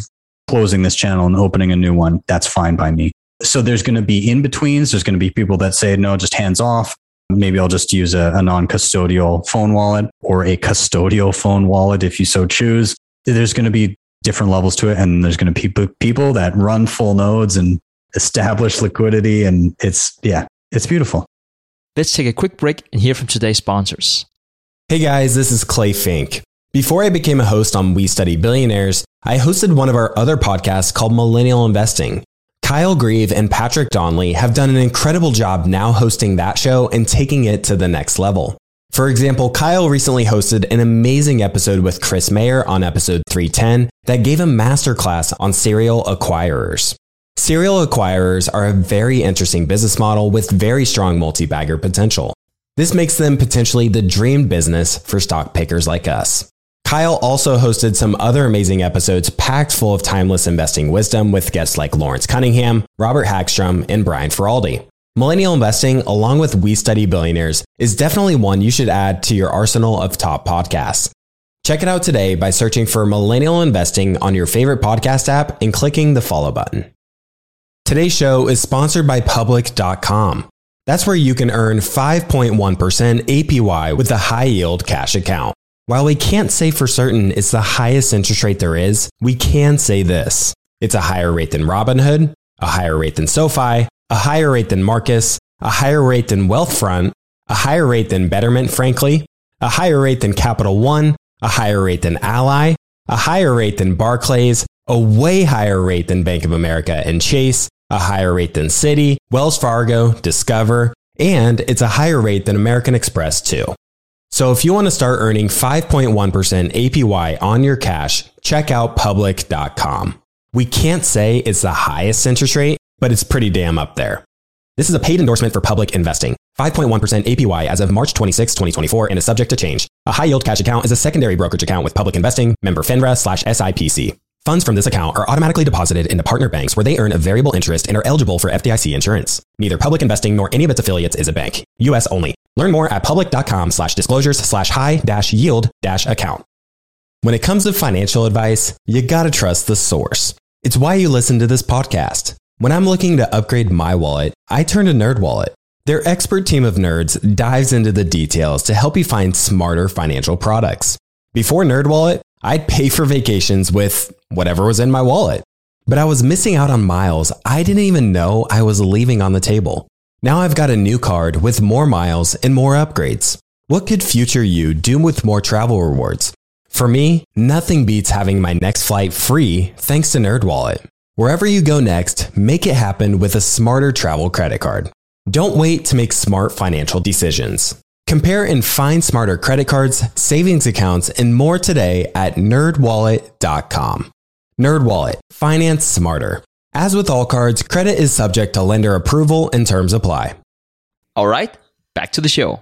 closing this channel and opening a new one. That's fine by me. So there's going to be in-betweens. There's going to be people that say, no, just hands off. Maybe I'll just use a, a non-custodial phone wallet or a custodial phone wallet if you so choose. There's going to be different levels to it. And there's going to be people that run full nodes and establish liquidity. And it's, yeah, it's beautiful. Let's take a quick break and hear from today's sponsors. Hey guys, this is Clay Fink. Before I became a host on We Study Billionaires, I hosted one of our other podcasts called Millennial Investing. Kyle Grieve and Patrick Donnelly have done an incredible job now hosting that show and taking it to the next level. For example, Kyle recently hosted an amazing episode with Chris Mayer on episode three ten that gave a masterclass on serial acquirers. Serial acquirers are a very interesting business model with very strong multi-bagger potential. This makes them potentially the dream business for stock pickers like us. Kyle also hosted some other amazing episodes packed full of timeless investing wisdom with guests like Lawrence Cunningham, Robert Hagstrom, and Brian Feraldi. Millennial Investing, along with We Study Billionaires, is definitely one you should add to your arsenal of top podcasts. Check it out today by searching for Millennial Investing on your favorite podcast app and clicking the follow button. Today's show is sponsored by Public dot com. That's where you can earn five point one percent A P Y with a high-yield cash account. While we can't say for certain it's the highest interest rate there is, we can say this. It's a higher rate than Robinhood, a higher rate than SoFi, a higher rate than Marcus, a higher rate than Wealthfront, a higher rate than Betterment, frankly, a higher rate than Capital One, a higher rate than Ally, a higher rate than Barclays, a way higher rate than Bank of America and Chase, a higher rate than Citi, Wells Fargo, Discover, and it's a higher rate than American Express too. So if you want to start earning five point one percent A P Y on your cash, check out Public dot com. We can't say it's the highest interest rate, but it's pretty damn up there. This is a paid endorsement for Public Investing. five point one percent A P Y as of March twenty-sixth, twenty twenty-four and is subject to change. A high yield cash account is a secondary brokerage account with Public Investing, member FINRA slash S I P C. Funds from this account are automatically deposited into partner banks where they earn a variable interest and are eligible for F D I C insurance. Neither Public Investing nor any of its affiliates is a bank. U S only. Learn more at public dot com slash disclosures slash high dash yield dash account. When it comes to financial advice, you gotta trust the source. It's why you listen to this podcast. When I'm looking to upgrade my wallet, I turn to NerdWallet. Their expert team of nerds dives into the details to help you find smarter financial products. Before NerdWallet, I'd pay for vacations with whatever was in my wallet. But I was missing out on miles I didn't even know I was leaving on the table. Now I've got a new card with more miles and more upgrades. What could future you do with more travel rewards? For me, nothing beats having my next flight free thanks to NerdWallet. Wherever you go next, make it happen with a smarter travel credit card. Don't wait to make smart financial decisions. Compare and find smarter credit cards, savings accounts, and more today at nerd wallet dot com. NerdWallet. Finance smarter. As with all cards, credit is subject to lender approval and terms apply. All right, back to the show.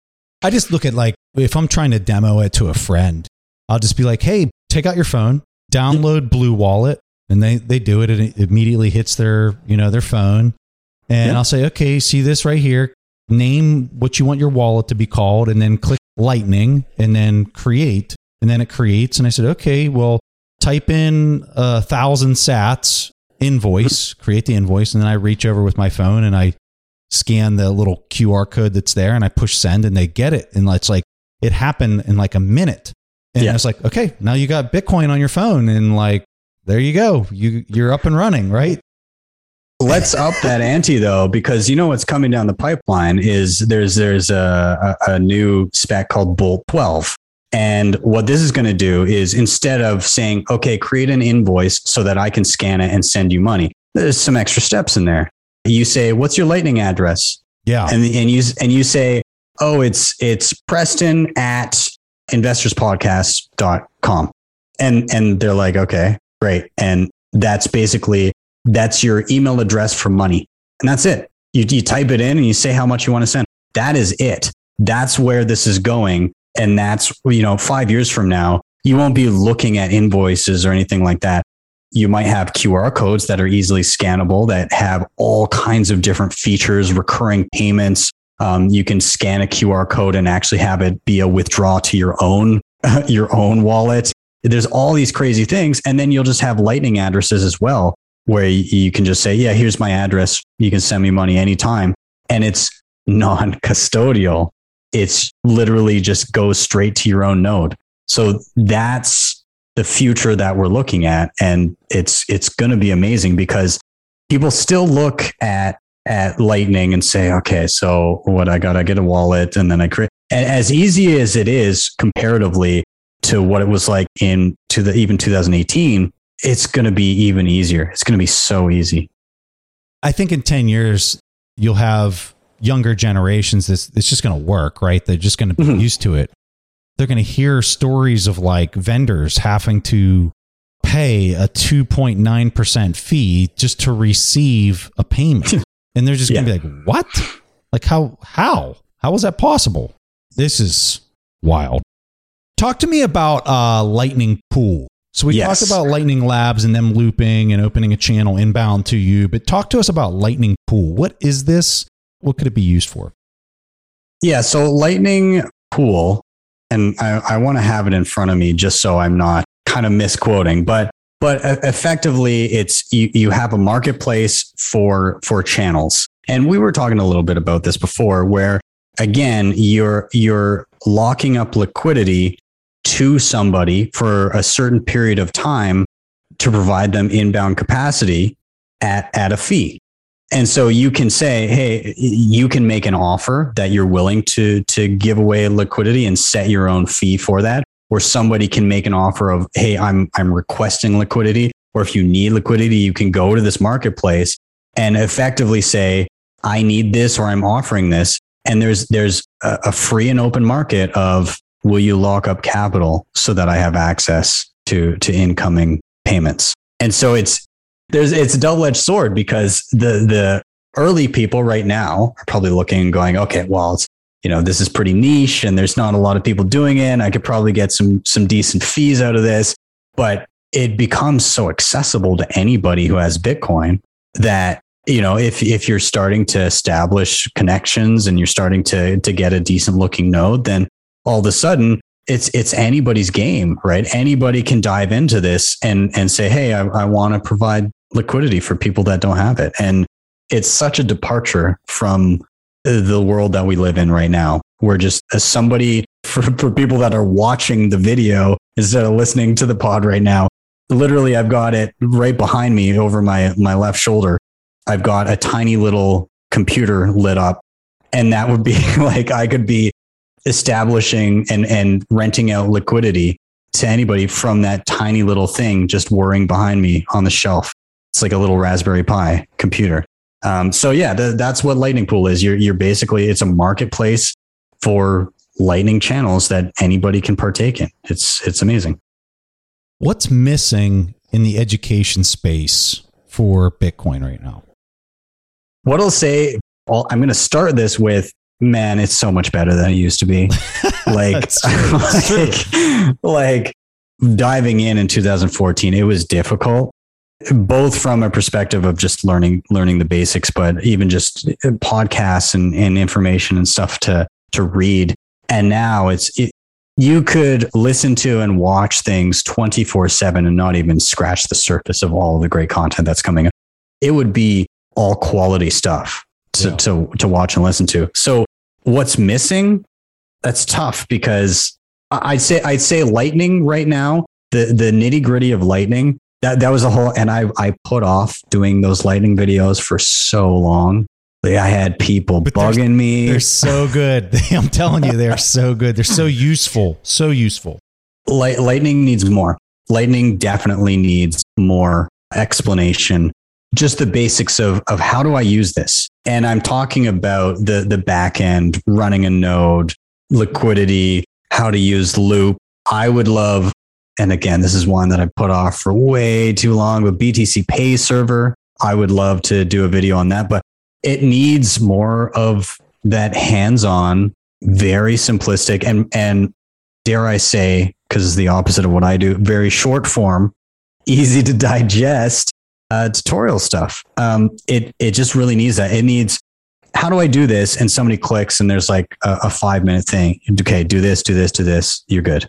I just look at, like, if I'm trying to demo it to a friend, I'll just be like, hey, take out your phone, download Blue Wallet, and they, they do it and it immediately hits their, you know, their phone. And yeah. I'll say, okay, see this right here. Name what you want your wallet to be called, and then click Lightning and then create. And then it creates. And I said, okay, well, type in a thousand sats invoice, create the invoice. And then I reach over with my phone and I scan the little Q R code that's there and I push send and they get it. And it's like, it happened in like a minute. And yeah. I was like, okay, now you got Bitcoin on your phone. And like, there you go. You, you're up and running, right? Let's up that ante though, because you know what's coming down the pipeline is there's there's a, a, a new spec called Bolt twelve. And what this is going to do is, instead of saying, okay, create an invoice so that I can scan it and send you money, there's some extra steps in there. You say, what's your Lightning address? Yeah. And, and you, and you say, oh, it's, it's Preston at investors podcast dot com. And, and they're like, okay, great. And that's basically, that's your email address for money. And that's it. You, you type it in and you say how much you want to send. That is it. That's where this is going. And that's, you know, five years from now, you won't be looking at invoices or anything like that. You might have Q R codes that are easily scannable, that have all kinds of different features, recurring payments. Um, you can scan a Q R code and actually have it be a withdrawal to your own, your own wallet. there's all these crazy things. And then you'll just have Lightning addresses as well, where you can just say, yeah, here's my address. You can send me money anytime. And it's non-custodial. It's literally just goes straight to your own node. So that's the future that we're looking at. And it's, it's going to be amazing because people still look at, at Lightning and say, okay, so what I got, I get a wallet and then I create, and as easy as it is comparatively to what it was like in to the, even two thousand eighteen, it's going to be even easier. It's going to be so easy. I think in ten years, you'll have younger generations. This it's just going to work, right? They're just going to be mm-hmm. used to it. They're going to hear stories of like vendors having to pay a two point nine percent fee just to receive a payment. And they're just yeah. going to be like, what? Like how, how, how is that possible? This is wild. Talk to me about uh, Lightning Pool. So we yes. talked about Lightning Labs and them looping and opening a channel inbound to you, but talk to us about Lightning Pool. What is this? What could it be used for? Yeah, so Lightning Pool, and I, I want to have it in front of me just so I'm not kind of misquoting, but but effectively it's you, you have a marketplace for for channels. And we were talking a little bit about this before, where again, you're you're locking up liquidity to somebody for a certain period of time to provide them inbound capacity at, at a fee. And so you can say, hey, you can make an offer that you're willing to, to give away liquidity and set your own fee for that. Or somebody can make an offer of, hey, I'm, I'm requesting liquidity. Or if you need liquidity, you can go to this marketplace and effectively say, I need this, or I'm offering this. And there's, there's a, a free and open market of, will you lock up capital so that I have access to, to incoming payments? And so it's, there's, it's a double-edged sword because the, the early people right now are probably looking and going, okay, well, it's, you know, this is pretty niche and there's not a lot of people doing it. And I could probably get some, some decent fees out of this, but it becomes so accessible to anybody who has Bitcoin that, you know, if, if you're starting to establish connections and you're starting to, to get a decent looking node, then all of a sudden it's, it's anybody's game, right? Anybody can dive into this and, and say, hey, I, I want to provide liquidity for people that don't have it. And it's such a departure from the world that we live in right now. We're just as somebody for, for people that are watching the video instead of listening to the pod right now. Literally, I've got it right behind me over my, my left shoulder. I've got a tiny little computer lit up, and that would be like, I could be establishing and, and renting out liquidity to anybody from that tiny little thing just whirring behind me on the shelf. It's like a little Raspberry Pi computer. Um, so yeah, th- that's what Lightning Pool is. You're, you're basically, it's a marketplace for Lightning channels that anybody can partake in. It's, it's amazing. What's missing in the education space for Bitcoin right now? What I'll say, well, I'm going to start this with, man, it's so much better than it used to be. Like, like, like diving in in two thousand fourteen, it was difficult, both from a perspective of just learning, learning the basics, but even just podcasts and, and information and stuff to, to read. And now it's, it, you could listen to and watch things twenty-four seven and not even scratch the surface of all of the great content that's coming up. It would be all quality stuff to, yeah. to, to watch and listen to. So what's missing? That's tough because I'd say, I'd say Lightning right now, the, the nitty gritty of Lightning, that, that was a whole, and I, I put off doing those Lightning videos for so long. Like I had people but bugging they're, me. They're so good. I'm telling you, they're so good. They're so useful. So useful. Light, Lightning needs more. Lightning definitely needs more explanation. Just the basics of, of how do I use this? And I'm talking about the, the back end, running a node, liquidity, how to use Loop. I would love, and again, this is one that I put off for way too long, but B T C Pay server. I would love to do a video on that, but it needs more of that hands-on, very simplistic, and, and dare I say, because it's the opposite of what I do, very short form, easy to digest uh, tutorial stuff. Um, it it just really needs that. It needs, how do I do this? And somebody clicks and there's like a, a five minute thing. Okay, do this, do this, do this. You're good.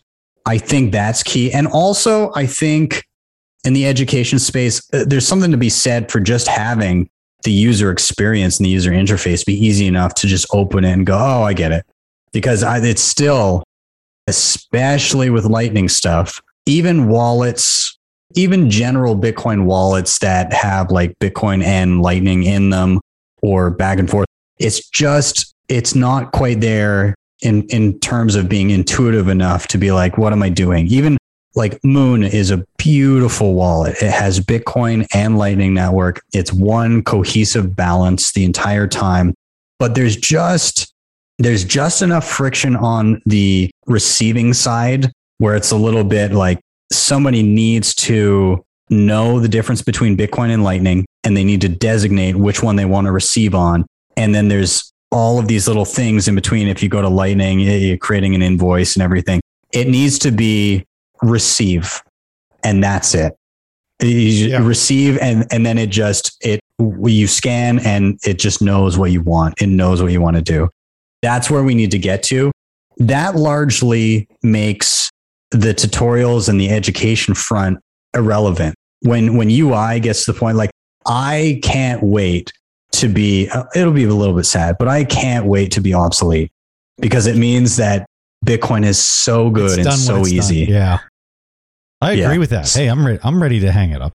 I think that's key. And also, I think in the education space, there's something to be said for just having the user experience and the user interface be easy enough to just open it and go, oh, I get it. Because I, it's still, especially with Lightning stuff, even wallets, even general Bitcoin wallets that have like Bitcoin and Lightning in them or back and forth, it's just, it's not quite there in, in terms of being intuitive enough to be like, what am I doing? Even like Moon is a beautiful wallet. It has Bitcoin and Lightning Network. It's one cohesive balance the entire time, but there's just, there's just enough friction on the receiving side where it's a little bit like somebody needs to know the difference between Bitcoin and Lightning, and they need to designate which one they want to receive on. And then there's all of these little things in between. If you go to Lightning, you're creating an invoice and everything. It needs to be receive, and that's it. You yeah. receive, and and then it just it you scan, and it just knows what you want. It knows what you want to do. That's where we need to get to. That largely makes the tutorials and the education front irrelevant. When when U I gets to the point, like I can't wait to be. It'll be a little bit sad, but I can't wait to be obsolete, because it means that Bitcoin is so good and so easy. Done. Yeah. I agree Yeah. with that. Hey, I'm ready. I'm ready to hang it up.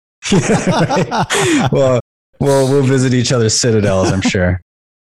well, well, we'll visit each other's citadels, I'm sure.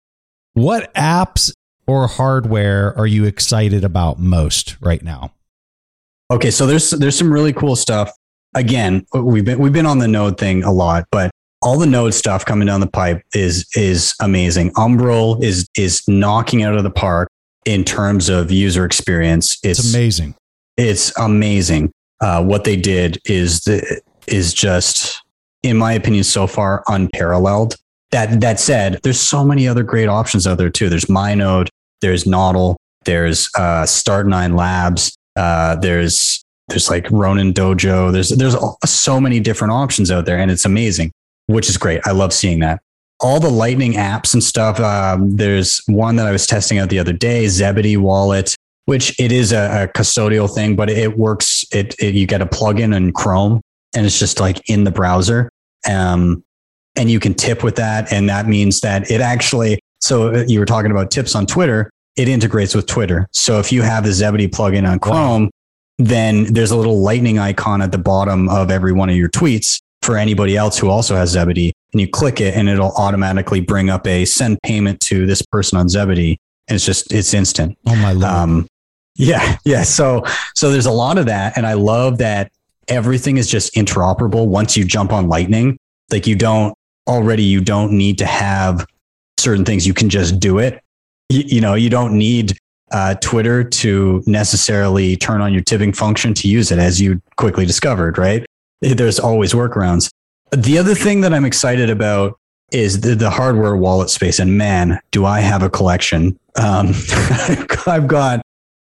What apps or hardware are you excited about most right now? Okay, so there's there's some really cool stuff. Again, we've been we've been on the Node thing a lot, but all the Node stuff coming down the pipe is is amazing. Umbrel is is knocking out of the park in terms of user experience. It's, It's amazing. It's amazing. Uh, what they did is the, is just, in my opinion, so far unparalleled. That that said, there's so many other great options out there too. There's MyNode, there's Nodl, there's uh, Start nine Labs, uh, there's there's like Ronin Dojo. There's there's so many different options out there, and it's amazing, which is great. I love seeing that. All the Lightning apps and stuff. Um, there's one that I was testing out the other day, Zebedee Wallet, which it is a, a custodial thing, but it works. It, it you get a plugin in Chrome, and it's just like in the browser, um, and you can tip with that, and that means that it actually. So you were talking about tips on Twitter. It integrates with Twitter. So if you have the Zebedee plugin on Chrome, wow. then there's a little lightning icon at the bottom of every one of your tweets for anybody else who also has Zebedee, and you click it, and it'll automatically bring up a send payment to this person on Zebedee, and it's just it's instant. Oh my Lord. Um, Yeah. Yeah. So, so there's a lot of that. And I love that everything is just interoperable. Once you jump on Lightning, like you don't already, you don't need to have certain things. You can just do it. You, you know, you don't need uh, Twitter to necessarily turn on your tipping function to use it, as you quickly discovered, right? There's always workarounds. The other thing that I'm excited about is the, the hardware wallet space. And man, do I have a collection. Um, I've got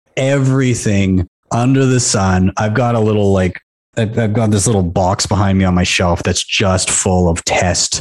everything under the sun. I've got a little like, I've got this little box behind me on my shelf that's just full of test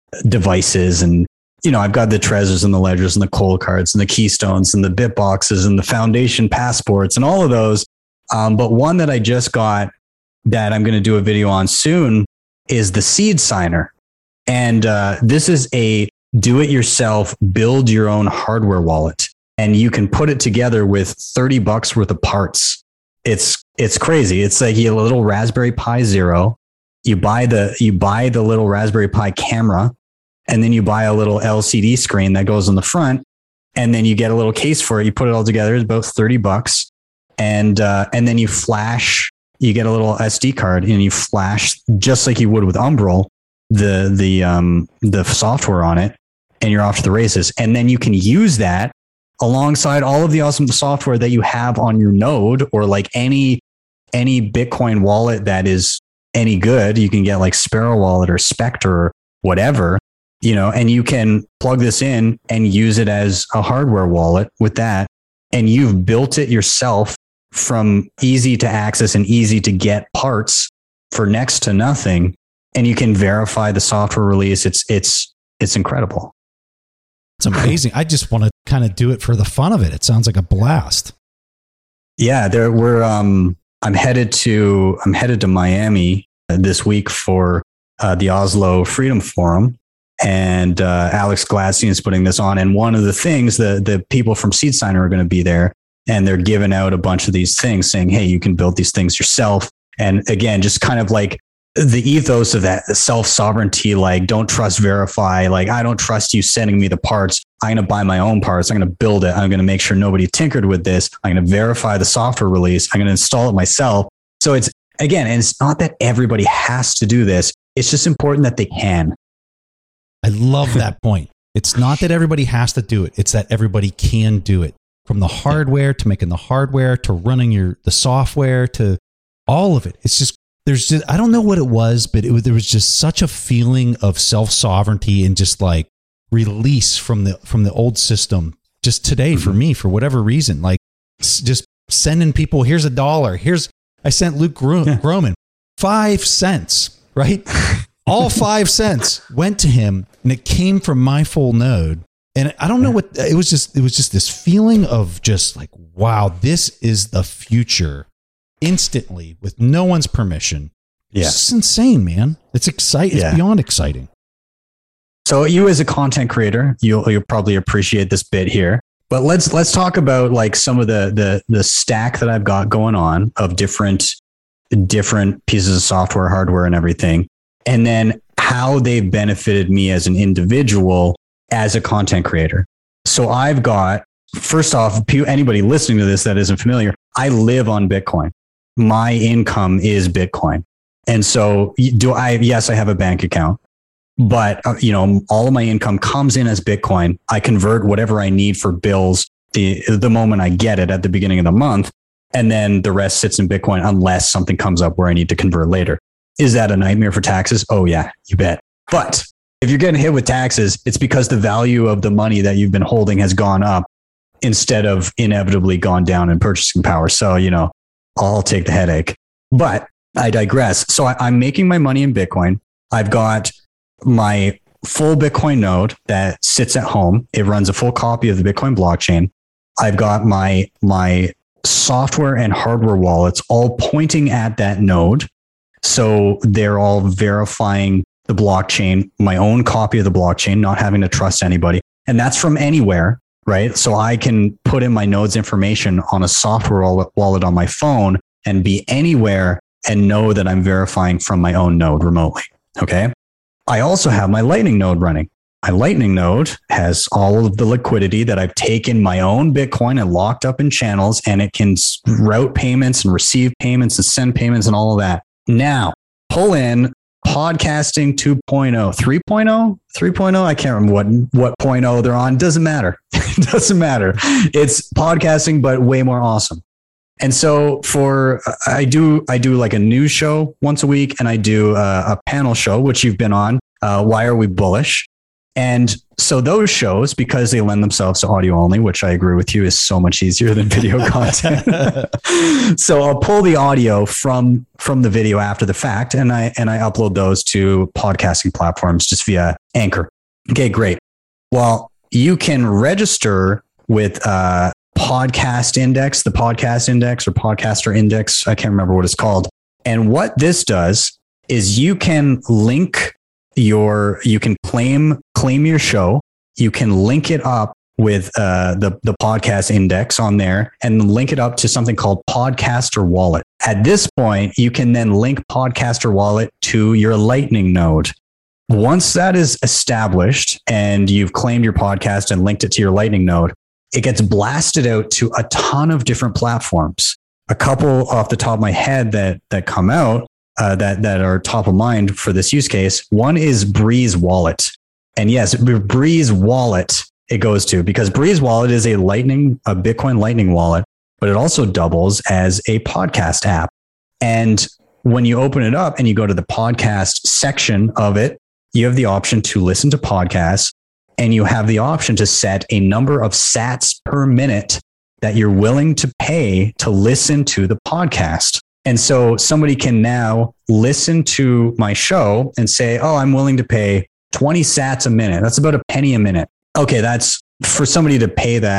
devices. And, you know, I've got the Trezors and the Ledgers and the Cold Cards and the Keystones and the Bitboxes and the Foundation Passports and all of those. Um, but one that I just got that I'm going to do a video on soon is the Seed Signer. And uh, this is a do-it-yourself, build your own hardware wallet. And you can put it together with thirty bucks worth of parts. It's it's crazy. It's like a little Raspberry Pi Zero. You buy the you buy the little Raspberry Pi camera, and then you buy a little L C D screen that goes on the front, and then you get a little case for it. You put it all together. It's about thirty bucks, and uh, and then you flash. You get a little S D card, and you flash just like you would with Umbrel, the the um the software on it, and you're off to the races. And then you can use that alongside all of the awesome software that you have on your node, or like any any Bitcoin wallet that is any good. You can get like Sparrow Wallet or Spectre or whatever, you know, and you can plug this in and use it as a hardware wallet with that. And you've built it yourself from easy to access and easy to get parts for next to nothing. And you can verify the software release. It's, it's, it's incredible. It's amazing. I just want to kind of do it for the fun of it. It sounds like a blast. Yeah, there we're um I'm headed to I'm headed to Miami this week for uh, the Oslo Freedom Forum, and uh, Alex Gladstein is putting this on. And one of the things, the the people from SeedSigner are going to be there, and they're giving out a bunch of these things, saying, "Hey, you can build these things yourself." And again, just kind of like the ethos of that self-sovereignty, like don't trust, verify. Like I don't trust you sending me the parts. I'm going to buy my own parts. I'm going to build it. I'm going to make sure nobody tinkered with this. I'm going to verify the software release. I'm going to install it myself. So it's, again, and it's not that everybody has to do this. It's just important that they can. I love that point. It's not that everybody has to do it. It's that everybody can do it. From the hardware to making the hardware to running your the software to all of it. It's just, there's just, I don't know what it was, but it was, there was just such a feeling of self-sovereignty and just like release from the, from the old system just today mm-hmm. for me, for whatever reason, like just sending people, here's a dollar. Here's, I sent Luke Gro- yeah. Groman five cents, right? All five cents went to him and it came from my full node. And I don't know what, it was just, it was just this feeling of just like, wow, this is the future. Instantly with no one's permission. Yeah. It's insane, man. It's exciting. It's yeah. beyond exciting. So you as a content creator, you'll, you'll probably appreciate this bit here, but let's, let's talk about like some of the, the, the stack that I've got going on of different, different pieces of software, hardware, and everything. And then how they've benefited me as an individual, as a content creator. So I've got, first off, anybody listening to this that isn't familiar, I live on Bitcoin. My income is Bitcoin. And so do I, yes, I have a bank account, but uh, you know, all of my income comes in as Bitcoin. I convert whatever I need for bills the, the moment I get it at the beginning of the month. And then the rest sits in Bitcoin unless something comes up where I need to convert later. Is that a nightmare for taxes? Oh yeah, you bet. But if you're getting hit with taxes, it's because the value of the money that you've been holding has gone up instead of inevitably gone down in purchasing power. So, you know, I'll take the headache, but I digress. So I, I'm making my money in Bitcoin. I've got my full Bitcoin node that sits at home. It runs a full copy of the Bitcoin blockchain. I've got my, my software and hardware wallets all pointing at that node. So they're all verifying the blockchain, my own copy of the blockchain, not having to trust anybody. And that's from anywhere. Right. So I can put in my node's information on a software wallet on my phone and be anywhere and know that I'm verifying from my own node remotely. Okay. I also have my Lightning node running. My Lightning node has all of the liquidity that I've taken my own Bitcoin and locked up in channels, and it can route payments and receive payments and send payments and all of that. Now pull in podcasting two point oh, three point oh, three point oh. I can't remember what, what point oh they're on. Doesn't matter. It doesn't matter. It's podcasting, but way more awesome. And so for, I do, I do like a news show once a week, and I do a, a panel show, which you've been on. Uh, Why Are We Bullish? And so those shows, because they lend themselves to audio only, which I agree with you is so much easier than video content. So I'll pull the audio from, from the video after the fact, and I, and I upload those to podcasting platforms just via Anchor. Okay, great. Well, you can register with uh Podcast Index, the Podcast Index or Podcaster Index. I can't remember what it's called. And what this does is you can link your, you can claim, claim your show. You can link it up with uh, the, the Podcast Index on there and link it up to something called Podcaster Wallet. At this point, you can then link Podcaster Wallet to your Lightning node. Once that is established and you've claimed your podcast and linked it to your Lightning node, it gets blasted out to a ton of different platforms. A couple off the top of my head that that come out uh, that that are top of mind for this use case. One is Breeze Wallet, and yes, Breeze Wallet it goes to because Breeze Wallet is a Lightning, a Bitcoin Lightning wallet, but it also doubles as a podcast app. And when you open it up and you go to the podcast section of it, you have the option to listen to podcasts. And you have the option to set a number of sats per minute that you're willing to pay to listen to the podcast. And so somebody can now listen to my show and say, oh, I'm willing to pay twenty sats a minute. That's about a penny a minute. Okay, that's for somebody to pay that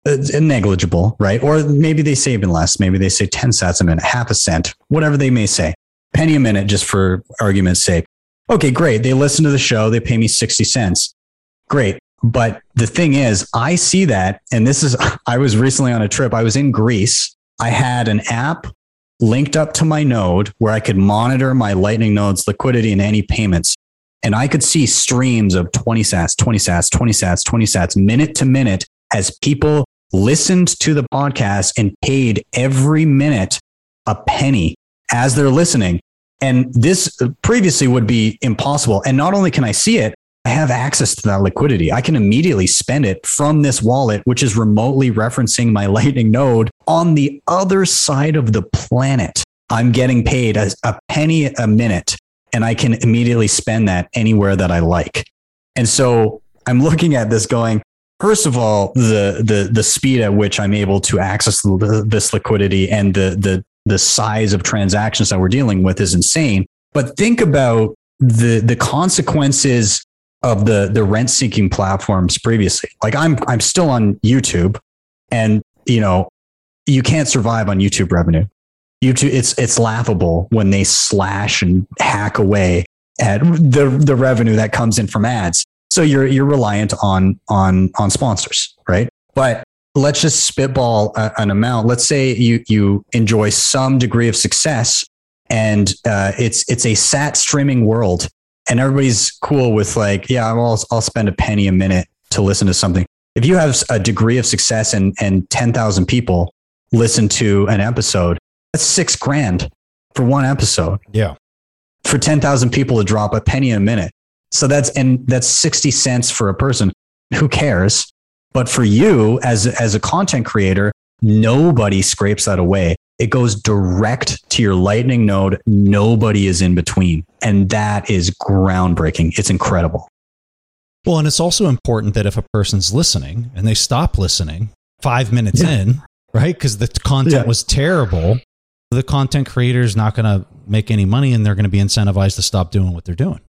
It's negligible, right? Or maybe they say even less. Maybe they say ten sats a minute, half a cent, whatever they may say. Penny a minute, just for argument's sake. Okay, great. They listen to the show. They pay me sixty cents. Great. But the thing is, I see that. And this is, I was recently on a trip. I was in Greece. I had an app linked up to my node where I could monitor my Lightning node's liquidity and any payments. And I could see streams of twenty sats, twenty sats, twenty sats, twenty sats, minute to minute, as people listened to the podcast and paid every minute a penny as they're listening. And this previously would be impossible. And not only can I see it, I have access to that liquidity. I can immediately spend it from this wallet, which is remotely referencing my Lightning node on the other side of the planet. I'm getting paid a, a penny a minute, and I can immediately spend that anywhere that I like. And so I'm looking at this going, first of all, the the the speed at which I'm able to access the, this liquidity and the the the size of transactions that we're dealing with is insane. But think about the the consequences of the the rent seeking platforms previously. Like I'm I'm still on YouTube, and you know you can't survive on YouTube revenue. YouTube it's it's laughable when they slash and hack away at the the revenue that comes in from ads. So you're you're reliant on on on sponsors, right? But let's just spitball a, an amount. Let's say you you enjoy some degree of success, and uh, it's it's a sat streaming world, and everybody's cool with like, yeah, I'll I'll spend a penny a minute to listen to something. If you have a degree of success and and ten thousand people listen to an episode, that's six grand for one episode. Yeah, for ten thousand people to drop a penny a minute. So that's, and that's sixty cents for a person. Who cares? But for you as, as a content creator, nobody scrapes that away. It goes direct to your Lightning node. Nobody is in between. And that is groundbreaking. It's incredible. Well, and it's also important that if a person's listening and they stop listening five minutes yeah. in, right? Because the content yeah. was terrible. The content creator is not going to make any money, and they're going to be incentivized to stop doing what they're doing.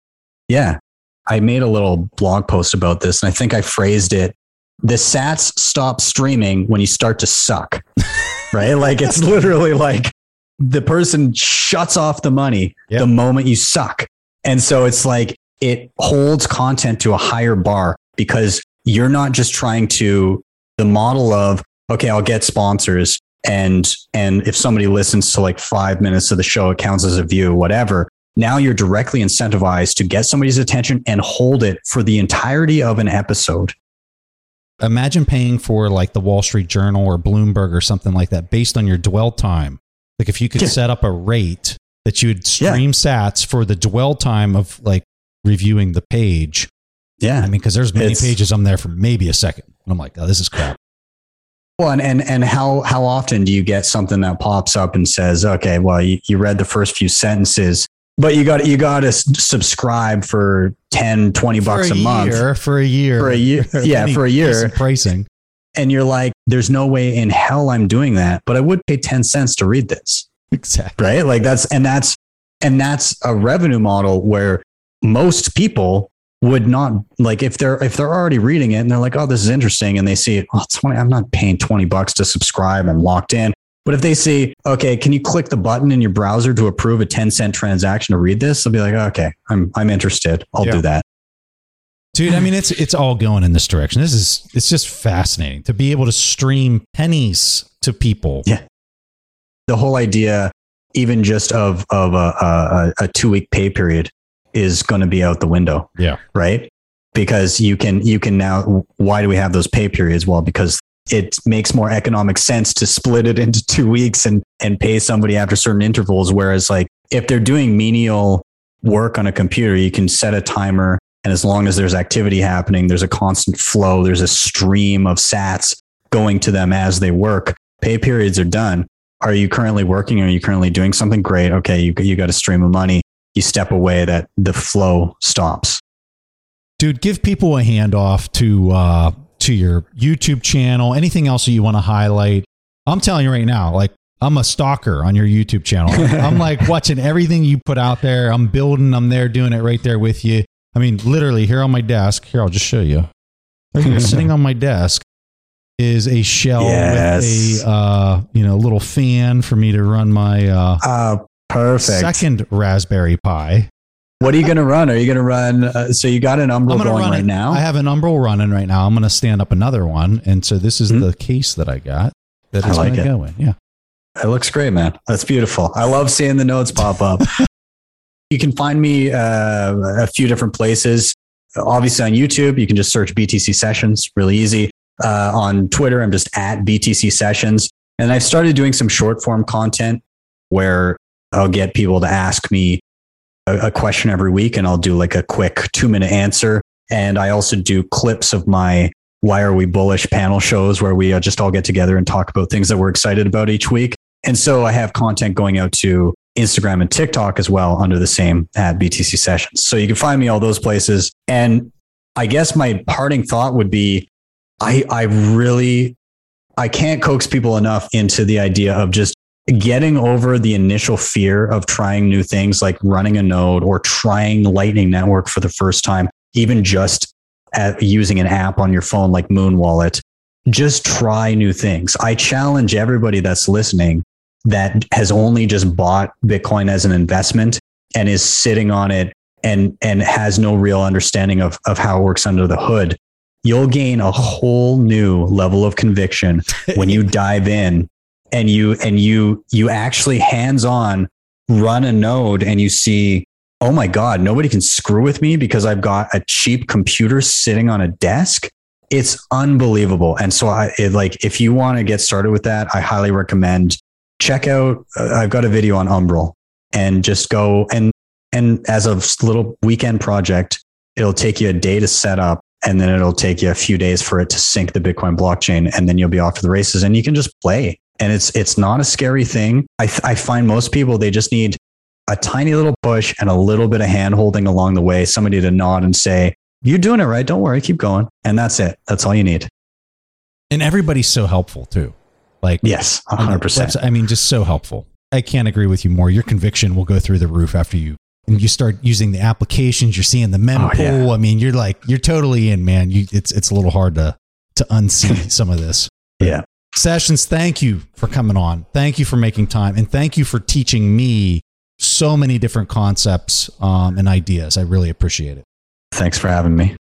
Yeah. I made a little blog post about this, and I think I phrased it. The sats stop streaming when you start to suck, right? Like it's literally like the person shuts off the money yep. the moment you suck. And so it's like it holds content to a higher bar because you're not just trying to the model of, okay, I'll get sponsors. And, and if somebody listens to like five minutes of the show, it counts as a view, whatever. Now you're directly incentivized to get somebody's attention and hold it for the entirety of an episode. Imagine paying for like the Wall Street Journal or Bloomberg or something like that based on your dwell time. Like if you could yeah. set up a rate that you would stream yeah. sats for the dwell time of like reviewing the page. Yeah. I mean, because there's many it's, pages I'm there for maybe a second. And I'm like, oh, this is crap. Well, and, and, and how, how often do you get something that pops up and says, okay, well, you, you read the first few sentences, but you got you got to subscribe for ten, twenty bucks a, a month year, for a year, for a year. Yeah. For a year pricing. And you're like, there's no way in hell I'm doing that, but I would pay ten cents to read this. Exactly. Right. Like that's, and that's, and that's a revenue model where most people would not like, if they're, if they're already reading it and they're like, oh, this is interesting. And they see it. Oh, twenty, I'm not paying twenty bucks to subscribe. I'm locked in. But if they say, okay, can you click the button in your browser to approve a ten cent transaction to read this? They'll be like, okay, I'm I'm interested. I'll yeah. do that. Dude, I mean, it's it's all going in this direction. This is it's just fascinating to be able to stream pennies to people. Yeah. The whole idea, even just of of a, a, a two week pay period, is going to be out the window. Yeah. Right. Because you can you can now. Why do we have those pay periods? Well, because it makes more economic sense to split it into two weeks and, and pay somebody after certain intervals. Whereas like if they're doing menial work on a computer, you can set a timer. And as long as there's activity happening, there's a constant flow. There's a stream of sats going to them as they work. Pay periods are done. Are you currently working? Are you currently doing something? Great. Okay. You, you got a stream of money. You step away, that the flow stops. Dude, give people a handoff to, uh, to your YouTube channel, anything else that you want to highlight. I'm telling you right now, like I'm a stalker on your YouTube channel. I'm like watching everything you put out there. I'm building, I'm there doing it right there with you. I mean, literally here on my desk, here, I'll just show you. Right here, sitting on my desk is a shell Yes. with a uh, you know little fan for me to run my uh, Uh, perfect. second Raspberry Pi. What are you going to run? Are you going to run? Uh, so you got an Umbro I'm going to going run right it now? I have an Umbro running right now. I'm going to stand up another one, and so this is Mhm. the case that I got that I is like going to it. go in. Yeah. It looks great, man. That's beautiful. I love seeing the notes pop up. You can find me uh, a few different places. Obviously on YouTube, you can just search B T C Sessions, really easy. Uh, on Twitter, I'm just at B T C Sessions. And I've started doing some short form content where I'll get people to ask me a, a question every week, and I'll do like a quick two minute answer. And I also do clips of my Why Are We Bullish panel shows where we uh, just all get together and talk about things that we're excited about each week. And so I have content going out to Instagram and TikTok as well under the same at B T C Sessions. So you can find me all those places. And I guess my parting thought would be, I, I really, I can't coax people enough into the idea of just getting over the initial fear of trying new things like running a node or trying Lightning Network for the first time, even just at using an app on your phone like Moon Wallet. Just try new things. I challenge everybody that's listening that has only just bought Bitcoin as an investment and is sitting on it and, and has no real understanding of, of how it works under the hood. You'll gain a whole new level of conviction when you dive in and you, and you, you actually hands-on run a node and you see, oh my God, nobody can screw with me because I've got a cheap computer sitting on a desk. It's unbelievable. And so I it, like, if you want to get started with that, I highly recommend check out, uh, I've got a video on Umbrel, and just go and, and as a little weekend project, it'll take you a day to set up, and then it'll take you a few days for it to sync the Bitcoin blockchain. And then you'll be off to the races and you can just play. And it's, it's not a scary thing. I, th- I find most people, they just need a tiny little push and a little bit of hand holding along the way, somebody to nod and say, you're doing it right. Don't worry. Keep going. And that's it. That's all you need. And everybody's so helpful too. Like, yes, one hundred percent. I mean, just so helpful. I can't agree with you more. Your conviction will go through the roof after you, and you start using the applications. You're seeing the mempool. Oh, yeah. I mean, you're like, you're totally in, man. You, it's, it's a little hard to, to unsee some of this. Yeah. Sessions, thank you for coming on. Thank you for making time. And thank you for teaching me so many different concepts um, and ideas. I really appreciate it. Thanks for having me.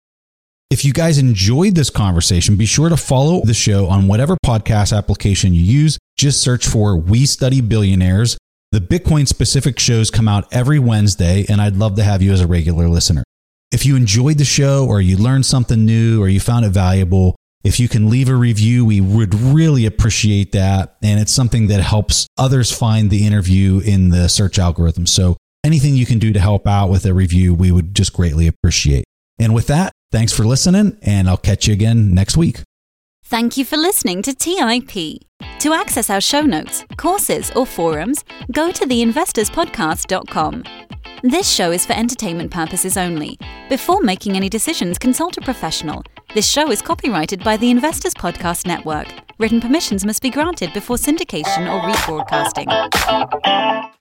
If you guys enjoyed this conversation, be sure to follow the show on whatever podcast application you use. Just search for We Study Billionaires. The Bitcoin specific shows come out every Wednesday, and I'd love to have you as a regular listener. If you enjoyed the show, or you learned something new, or you found it valuable, if you can leave a review, we would really appreciate that. And it's something that helps others find the interview in the search algorithm. So anything you can do to help out with a review, we would just greatly appreciate. And with that, thanks for listening, and I'll catch you again next week. Thank you for listening to T I P. To access our show notes, courses, or forums, go to the investors podcast dot com. This show is for entertainment purposes only. Before making any decisions, consult a professional. This show is copyrighted by the Investors Podcast Network. Written permissions must be granted before syndication or rebroadcasting.